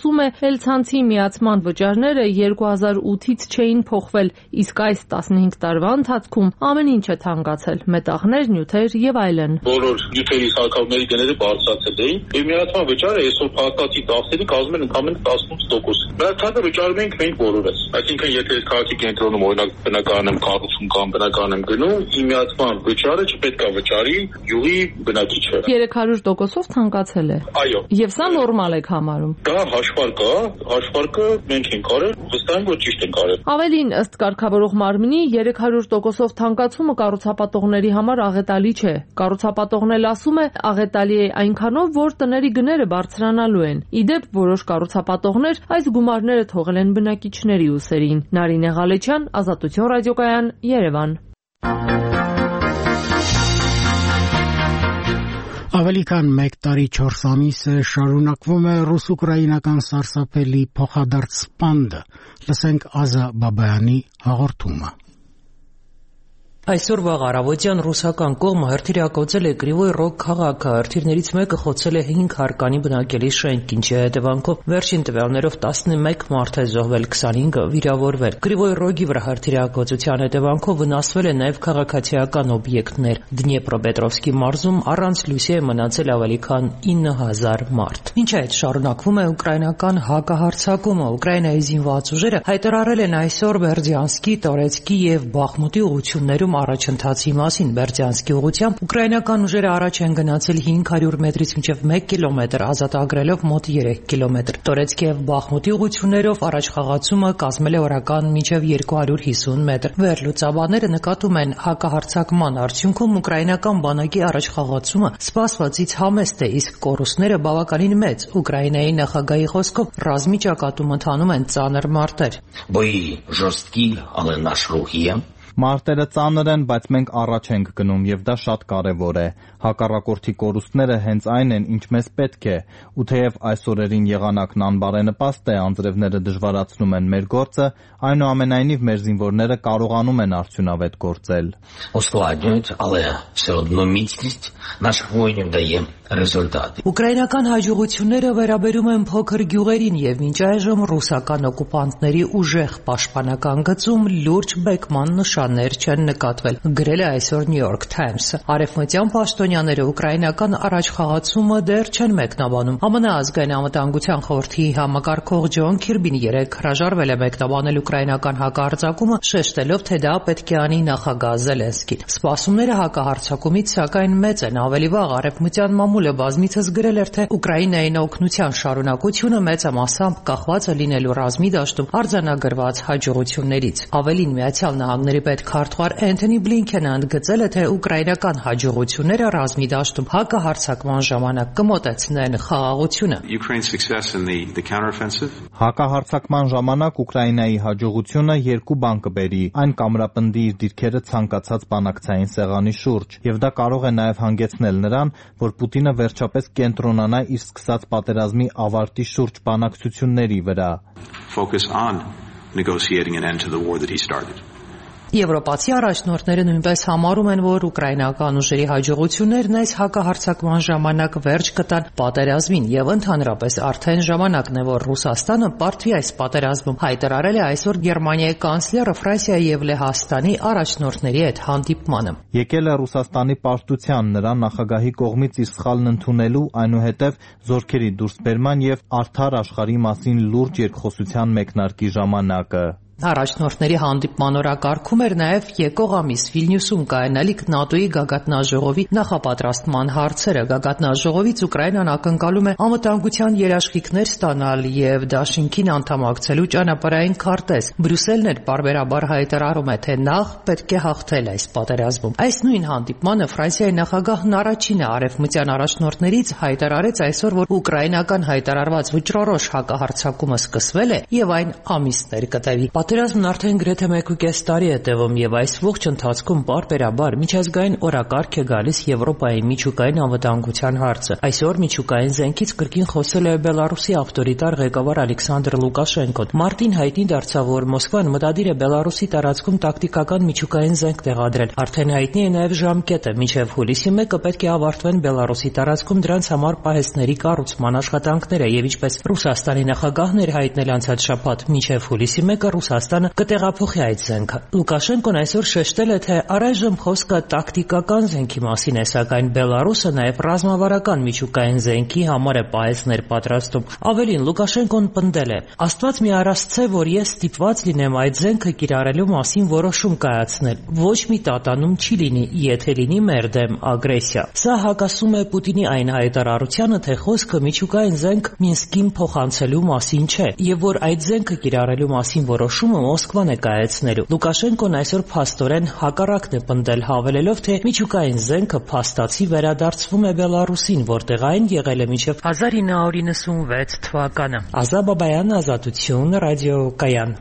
Էլ-ցանցի միացման վճարները երկու հազար ութից չէին փոխվել, իսկ այս տասնհինգ տարվա ընթացքում ամեն ինչ է թանկացել՝ մետաղներ, նյութեր եւ այլն։ Բոլոր նյութերի սարքավորումների գները բարձրացել էին, եւ միացման վճարը այսօր փաստացի ծախսերի կազմում են ընդամենը տասնութ տոկոս։ Մյացածը վճարում ենք մենք բոլորս։ Այսինքն եթե այս քաղաքի կենտրոնում օրինակ բնակարան եմ կառուցում կամ բնակարան եմ գնում, իմ միացման վճարը չպետք է վճարի յուղի բնակիչը։ երեք հարյուր տոկոսով թանկացել է։ Այո։ Եվ սա նորմալ եք համարում։ Դա հաշվարկ է, հաշվարկը մենք ենք արել, վստահ եմ, որ ճիշտ ենք արել։ Ավելին, ըստ կարգավորող մարմնի, երեք հարյուր տոկոսով թանկացումը կառուցապատողների համար աղետալի չէ։ Կառուցապատողն էլ ասում է, աղետալի է այնքանով, որ տների գները բարձրանալու են։ Ի դեպ, որոշ կառուցապատողներ այս գումարները թողել են բնակիչների ուսերին։ Նարինե Ղալեչյան, Ազատություն ռադիոկայան, Երևան։ Ավելի քան մեկ տարի չորս ամիս է շարունակվում է ռուս-ուկրաինական սարսափելի փոխադարձ սպանդը։ Լսենք Ազա Բաբայանի հաղորդումը։ Այսօր վաղ առավոտյան ռուսական կողմը հրթիռակոծել է Կրիվոյ Ռոգ քաղաքը, հրթիռներից մեկը խոցել է հինգ հարկանի բնակելի շենք, ինչի հետևանքով վերջին տվյալներով տասնմեկ մարդ է զոհվել, քսանհինգը վիրավորվել։ Կրիվոյ Ռոգի վրա հրթիռակոծության հետևանքով վնասվել է նաև քաղաքացիական օբյեկտներ։ Դնեպրոպետրովսկի մարզում առանց լույսի է մնացել ավելի քան ինը հազար մարդ։ Մինչ այդ շարունակվում է ուկրաինական հակահարձակումը։ Ուկրաինայի զինված ուժերը հայտարարել են այսօր Բերդյանսկի, Տորեցկի եւ Բախմուտի ուղղություններում առաջընթացի մասին։ Բերդյանսկի ուղղությամբ ուկրաինական ուժերը առաջ են գնացել հինգ հարյուր մետրից մինչև մեկ կիլոմետր, ազատագրելով մոտ երեք կիլոմետր։ Տորեցկի եւ Բախմուտի ուղղություններով առաջխաղացումը կազմել է օրական մինչև երկու հարյուր հիսուն մետր։ Վերլուծաբանները նկատում են հակահարձակման արդյունքում ուկրաինական բանակի առաջխաղացումը սպասվածից համեստ է, իսկ կորուստները բավականին մեծ։ Ուկրաինայի նախագահի խոսքով ռազմի ճակատում ընթանում են ծանր մարտեր։ Бои жорсткі, але наш рух є. Մարտերը ծանր են, բայց մենք առաջ ենք գնում եւ դա շատ կարեւոր է։ Հակառակորդի կորուստները հենց այն են, ինչ մեզ պետք է, ու թեև այս օրերին եղանակն անբարենպաստ է, անձրևները դժվարացնում են մեր գործը, այնուամենայնիվ մեր զինվորները կարողանում են արդյունավետ գործել։ Ускладнюють, але все одно міцність наших воїнів дає результати. Ուկրաինական հաջողությունները վերաբերում են փոքր գյուղերին եւ մինչ այժմ ռուսական օկուպանտների ուժեղ պաշտպանական գծում լուրջ բեկման նշաններ չեն նկատվել, գրել է այսօր New York Times-ը։ Արևմտյան պաշտոնյաները ուկրաինական առաջխաղացումը դեռ չեն մեկնաբանում։ ԱՄՆ ազգային անվտանգության խորհրդի համակարգող Ջոն Քիրբին երեկ հրաժարվել է մեկնաբանել ուկրաինական հակահարձակումը, շեշտելով, թե դա պետք է անի նախագահ Զելենսկին։ Սպասումները հակահարձակումից սակայն մեծ են։ Ավելի վաղ արևմտյան մամուլը բազմիցս գրել էր, թե Ուկրաինային օգնության շարունակությունը մեծամասամբ կախված է լինելու ռազմի դաշտում արձանագրված հաջողություններից։ Ավելին, Միացյալ Նահանգների պետքարտուղար Էնթոնի Բլինքենը ընդգծել է, թե ուկրաինական հաջողությունները ռազմի դաշտում հակահարձակման ժամանակ կմոտեցնեն խաղաղությունը։ Հակահարձակման ժամանակ Ուկրաինայի հաջողությունը երկու բան կբերի։ Այն կամրապնդի իր դիրքերը ցանկացած բանակցային սեղանի շուրջ, եւ դա կարող է նաեւ հանգեցնել նրան, որ Պուտինը վերջապես կենտրոնանա իր սկսած պատերազմի ավարտի շուրջ բանակցությունների վրա։ Focus on negotiating an end to the war that he started. Եվրոպացի առաջնորդները նույնպես համարում են, որ ուկրաինական ուժերի հաջողություններն այս հակահարձակման ժամանակ վերջ կտան պատերազմին եւ ընդհանրապես արդեն ժամանակն է, որ Ռուսաստանը պարտվի այս պատերազմում, հայտարարել է այսօր Գերմանիայի կանցլերը Ֆրանսիայի եւ Լեհաստանի առաջնորդների հետ հանդիպմանը։ Եկել է Ռուսաստանի պարտության նրա նախագահի կողմից իր սխալն ընդունելու, այնուհետև զորքերի դուրսբերման եւ արդար աշխարհի մասին լուրջ երկխոսության մեկնարկի ժամանակը։ Առաջնորդների հանդիպման օրակարգում էր նաև եկող ամիս Վիլնյուսում կայանալիք ՆԱՏՕ-ի գագաթնաժողովի նախապատրաստման հարցերը։ Գագաթնաժողովից Ուկրաինան ակնկալում է անվտանգության երաշխիքներ ստանալ եւ դաշինքին անդամակցելու ճանապարհային քարտեզ։ Բրյուսելն էլ պարբերաբար հայտարարում է, թե նախ պետք է հաղթել այս պատերազմում։ Այս նույն հանդիպմանը Ֆրանսիայի նախագահն առաջինը արևմտյան առաջնորդներից հայտարարեց այսօր, որ ուկրաինական հայտարարված վճռորոշ հակահարձակումը սկսվել է եւ այն ամիսներ կտևի։ Պատերազմն արդեն գրեթե մեկուկես տարի է տևում եւ այս ողջ ընթացքում պարբերաբար միջազգային օրակարգ է գալիս Եվրոպայի միջուկային անվտանգության հարցը։ Այսօր միջուկային զենքից կրկին խոսել է Բելարուսի ավտորիտար ղեկավար Ալեքսանդր Լուկաշենկոն։ Մարտին հայտնի դարձավ, որ Մոսկվան մտադիր է Բելարուսի տարածքում տակտիկական միջուկային զենք տեղադրել։ Արդեն հայտնի է նաեւ ժամկետը՝ մինչեւ հուլիսի մեկը պետք է ավարտվեն Բելարուսի տարածքում դրանց համար պահեստների կառուցման աշխատանքները եւ ինչպես Ռուսաստանի նախագահն էր հայտնել անցած շաբաթ, մինչեւ հուլիսի մեկը Ռուսաստանը կտեղափոխի այդ զենքը։ Լուկաշենկոն այսօր շեշտել է, թե առայժմ խոսքը տակտիկական զենքի մասին է, սակայն Բելարուսը նաև ռազմավարական միջուկային զենքի համար է պահեստներ պատրաստում։ Ավելին, Լուկաշենկոն պնդել է. «Աստված մի առասցե, որ ես ստիպված լինեմ այդ զենքը կիրառելու մասին որոշում կայացնել։ Ոչ մի տատանում չի լինի, եթե լինի մեր դեմ ագրեսիա»։ Սա հակասում է Պուտինի այն հայտարարությանը, թե խոսքը միջուկային զենք Մինսկին փոխանցելու մասին չէ, եւ որ այդ զենքը կիրառելու մասին որոշումը Մոսկվան է կայացնելու։ Լուկաշենկոն այսօր փաստորեն հակառակն է պնդել, հավելելով, թե միջուկային զենքը փաստացի վերադարձվում է Բելարուսին, որտեղ այն եղել է մինչև հազար ինը հարյուր իննսունվեց թվականը։ Ազա Բաբայան, Ազատություն, ռադիոկայան։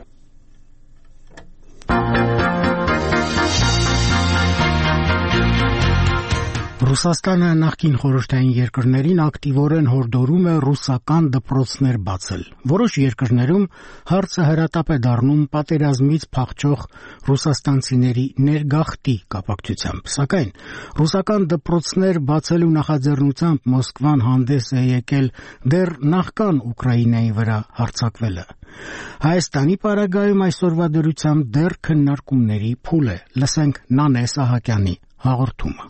Ռուսաստանը նախկին խորհրդային երկրներին ակտիվորեն հորդորում է ռուսական դպրոցներ բացել։ Որոշ երկրներում հարցը հրատապ է դառնում պատերազմից փախչող ռուսաստանցիների ներգաղթի կապակցությամբ։ Սակայն ռուսական դպրոցներ բացելու նախաձեռնությամբ Մոսկվան հանդես է եկել դեռ նախքան Ուկրաինայի վրա հարձակվելը։ Հայաստանի պարագայում այսօրվա դրությամբ դեռ քննարկումների փուլ է։ Լսենք Նանե Սահակյանի հաղորդումը։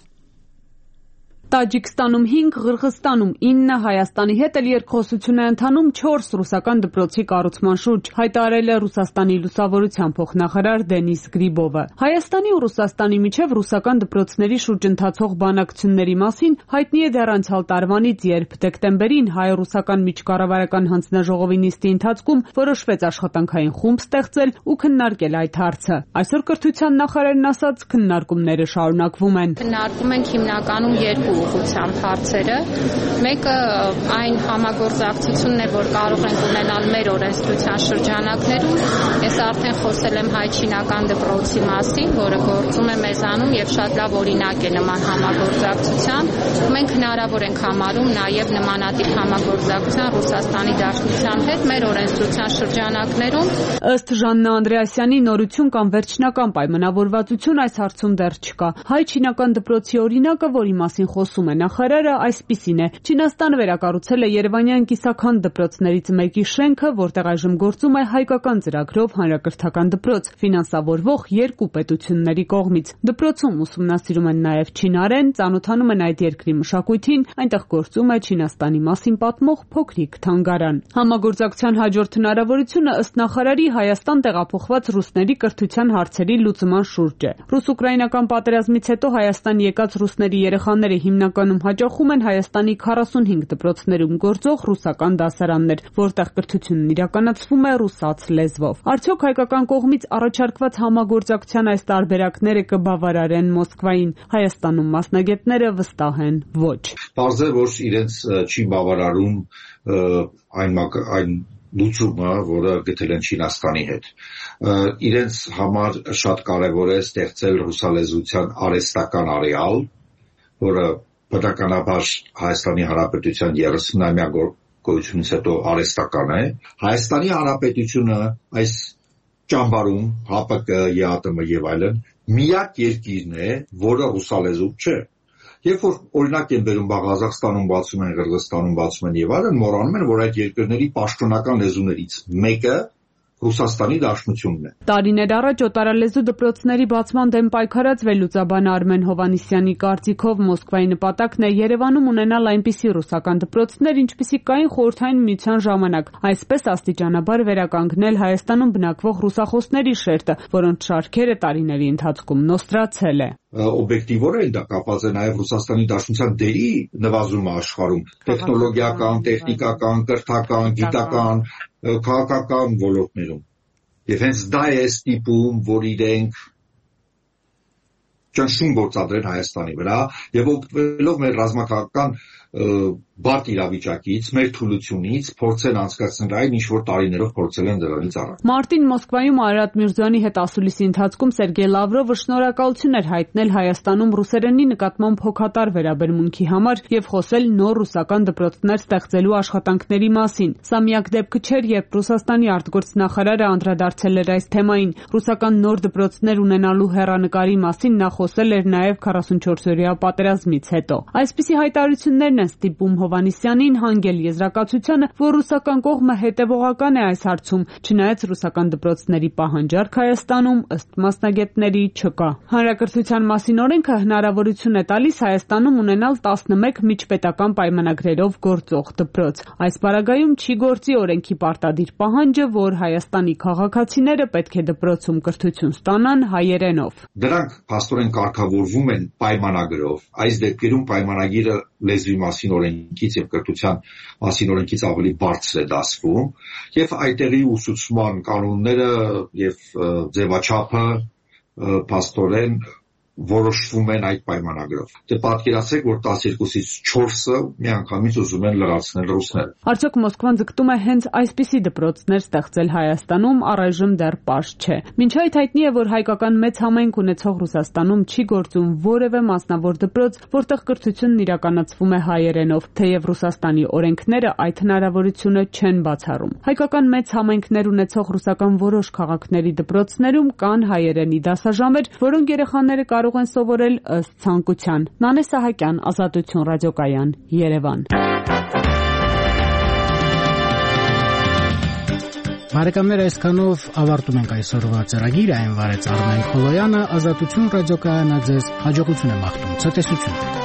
Տաջիկստանում հինգ, Ղրղստանում ինը, Հայաստանի հետ էլ երկխոսություն է ընթանում չորս ռուսական դպրոցի կառուցման շուրջ, հայտարարել է Ռուսաստանի լուսավորության փոխնախարար Դենիս Գրիբովը։ Հայաստանի ու Ռուսաստանի միջև ռուսական դպրոցների շուրջ ընթացող բանակցությունների մասին հայտնի է դեռ անցյալ տարվանից, երբ դեկտեմբերին հայ-ռուսական միջկառավարական հանձնաժողովի նիստի ընթացքում որոշվեց աշխատանքային խումբ ստեղծել ու քննարկել այդ հարցը։ Այսօր կրթության նախարարն ասաց, քննարկումները շարունակվում են։ Քննարկում ենք հիմնականում երկու ուղղությամբ հարցերը։ Մեկը այն համագործակցությունն է, որ կարող ենք ունենալ մեր օրենսդրության շրջանակներում։ Ես արդեն խոսել եմ հայ-չինական դպրոցի մասին, որը գործում է մեզանում եւ շատ լավ օրինակ է նման համագործակցության։ Մենք հնարավոր ենք համարում նաեւ նմանատիպ համագործակցության Ռուսաստանի Դաշնության հետ մեր օրենսդրության շրջանակներում։ Ըստ Ժաննա Անդրեասյանի, նորություն կամ վերջնական պայմանավորվածություն այս հարցում դեռ չկա։ Հայ-չինական դպրոցի օրինակը, որի մասին խոսում է նախարարը, այսպիսին է. Չինաստանը վերակառուցել է երևանյան կիսաքանդ դպրոցներից մեկի շենքը, որտեղ այժմ գործում է հայկական ծրագրով հանրակրթական դպրոց, ֆինանսավորվող երկու պետությունների կողմից։ Դպրոցում ուսումնասիրում են նաև չինարեն, ծանոթանում են այդ երկրի մշակույթին, այնտեղ գործում է Չինաստանի մասին պատմող փոքրիկ թանգարան։ Համագործակցության հաջորդ հնարավորությունը ըստ նախարարի Հայաստան տեղափոխված ռուսների կրթության հարցերի լուծման շուրջ է։ Ռուս-ուկրաինական պատերազմից հետո Հայաստան եկած ռուսների երեխաները հիմնականում հաճախում են Հայաստանի քառասունհինգ դպրոցներում գործող ռուսական դասարաններ, որտեղ կրթությունն իրականացվում է ռուսաց լեզվով։ Արդյոք հայկական կողմից առաջարկված համագործակցության այս տարբերակները կբավարարեն Մոսկվային։ Հայաստանում մասնագետները վստահ են՝ ոչ։ Պարզ է, որ իրենց չի բավարարում այն այն լուծումը, որը գտել են Չինաստանի հետ։ Իրենց համար շատ կարևոր է ստեղծել ռուսալեզության արհեստական արեալ, որը բնականաբար Հայաստանի Հանրապետության երեսունամյա գոյությունից հետո արհեստական է։ Հայաստանի Հանրապետությունը այս ճամբարում ՀԱՊԿ, ԵԱՏՄ եւ այլն միակ երկիրն է, որը ռուսալեզու չէ։ Երբ որ օրինակ են բերում Ղազախստանում բացում են, Ղրղստանում բացում են եւ այլն, մոռանում են, որ այդ երկրների պաշտոնական լեզուներից մեկը Ռուսաստանի Դաշնությունն է։ Տարիներ առաջ օտարալեզու դպրոցների բացման դեմ պայքարած վերլուծաբան Արմեն Հովանիսյանի կարծիքով Մոսկվայի նպատակն է Երևանում ունենալ այնպիսի ռուսական դպրոցներ, ինչպիսիք կային Խորհրդային Միության ժամանակ, այսպես աստիճանաբար վերականգնել Հայաստանում բնակվող ռուսախոսների շերտը, որոնց շարքերը տարիների ընթացքում նոստրացել է։ Օբյեկտիվորեն դա կապված է նաև Ռուսաստանի Դաշնության դերի նվազումը աշխարհում, տեխնոլոգիական, տեխնիկական, կրթական, գիտական, քաղաքական ոլորտներում։ Եվ հենց դա է ստիպում, որ իրենք ճնշում գործադրեն Հայաստանի վրա եւ օգտվելով մեր ռազմաքաղաքական բարդ իրավիճակից, մեր թուլությունից փորձեն անցկացնել այն, ինչ որ տարիներով փորձել են դրանից առաջ։ Մարտին Մոսկվայում Արարատ Միրզոյանի հետ ասուլիսի ընթացքում Սերգեյ Լավրովը շնորհակալություն էր հայտնել Հայաստանում ռուսերենի նկատմամբ հոգատար վերաբերմունքի համար եւ խոսել նոր ռուսական դպրոցներ ստեղծելու աշխատանքների մասին։ Սա միակ դեպքը չէր, երբ Ռուսաստանի արտգործնախարարը անդրադարձել էր այս թեմային։ Ռուսական նոր դպրոցներ ունենալու հեռանկարի մասին նա խոսել էր նաեւ քառասունչորսօրյա պատերազմից հետո։ Այսպիսի հայտարարություններն են ստիպում Հովհաննիսյանին հանգել եզրակացությանը, որ ռուսական կողմը հետևողական է այս հարցում, չնայած ռուսական դպրոցների պահանջարկ Հայաստանում ըստ մասնագետների չկա։ Հանրակրթության մասին օրենքը հնարավորություն է տալիս Հայաստանում ունենալ տասնմեկ միջպետական պայմանագրերով գործող դպրոց։ Այս պարագայում չի գործի օրենքի պարտադիր պահանջը, որ Հայաստանի քաղաքացիները պետք է դպրոցում կրթություն ստանան հայերենով։ Դրանք փաստորեն կարգավորվում են պայմանագրով։ Այս դեպքերում պայմանագիրը լեզվի մասին օրենքից եւ կրթության մասին օրենքից ավելի բարձր է դասվում եւ այդտեղի ուսուցման կանոնները եւ ձևաչափը փաստորեն որոշվում են այդ պայմանագրով։ Դե պատկերացրեք, որ տասներկուսից չորսը միանգամից ուզում են լրացնել ռուսները։ Արդյոք Մոսկվան ձգտում է հենց այսպիսի դպրոցներ ստեղծել Հայաստանում, առայժմ դեռ պարզ չէ։ Մինչ այդ հայտնի է, որ հայկական մեծ համայնք ունեցող Ռուսաստանում չի գործում որևէ մասնավոր դպրոց, որտեղ կրթությունն իրականացվում է հայերենով, թեև Ռուսաստանի օրենքները այդ հնարավորությունը չեն բացառում։ Հայկական մեծ համայնքներ ունեցող ռուսական որոշ քաղաքների դպրոցներում կան հայերենի դասաժամեր, որոնք երեխաները կարող են սովորել ըստ ցանկության։ Նանե Սահակյան, Ազատություն ռադիոկայան, Երևան։ Բարեկամներ, այսքանով ավարտում ենք այսօրվա ծրագիրը, այն վարեց Արմեն Խոլոյանը, Ազատություն ռադիոկայանը ձեզ հաջողություն է մաղթում, ցտեսություն։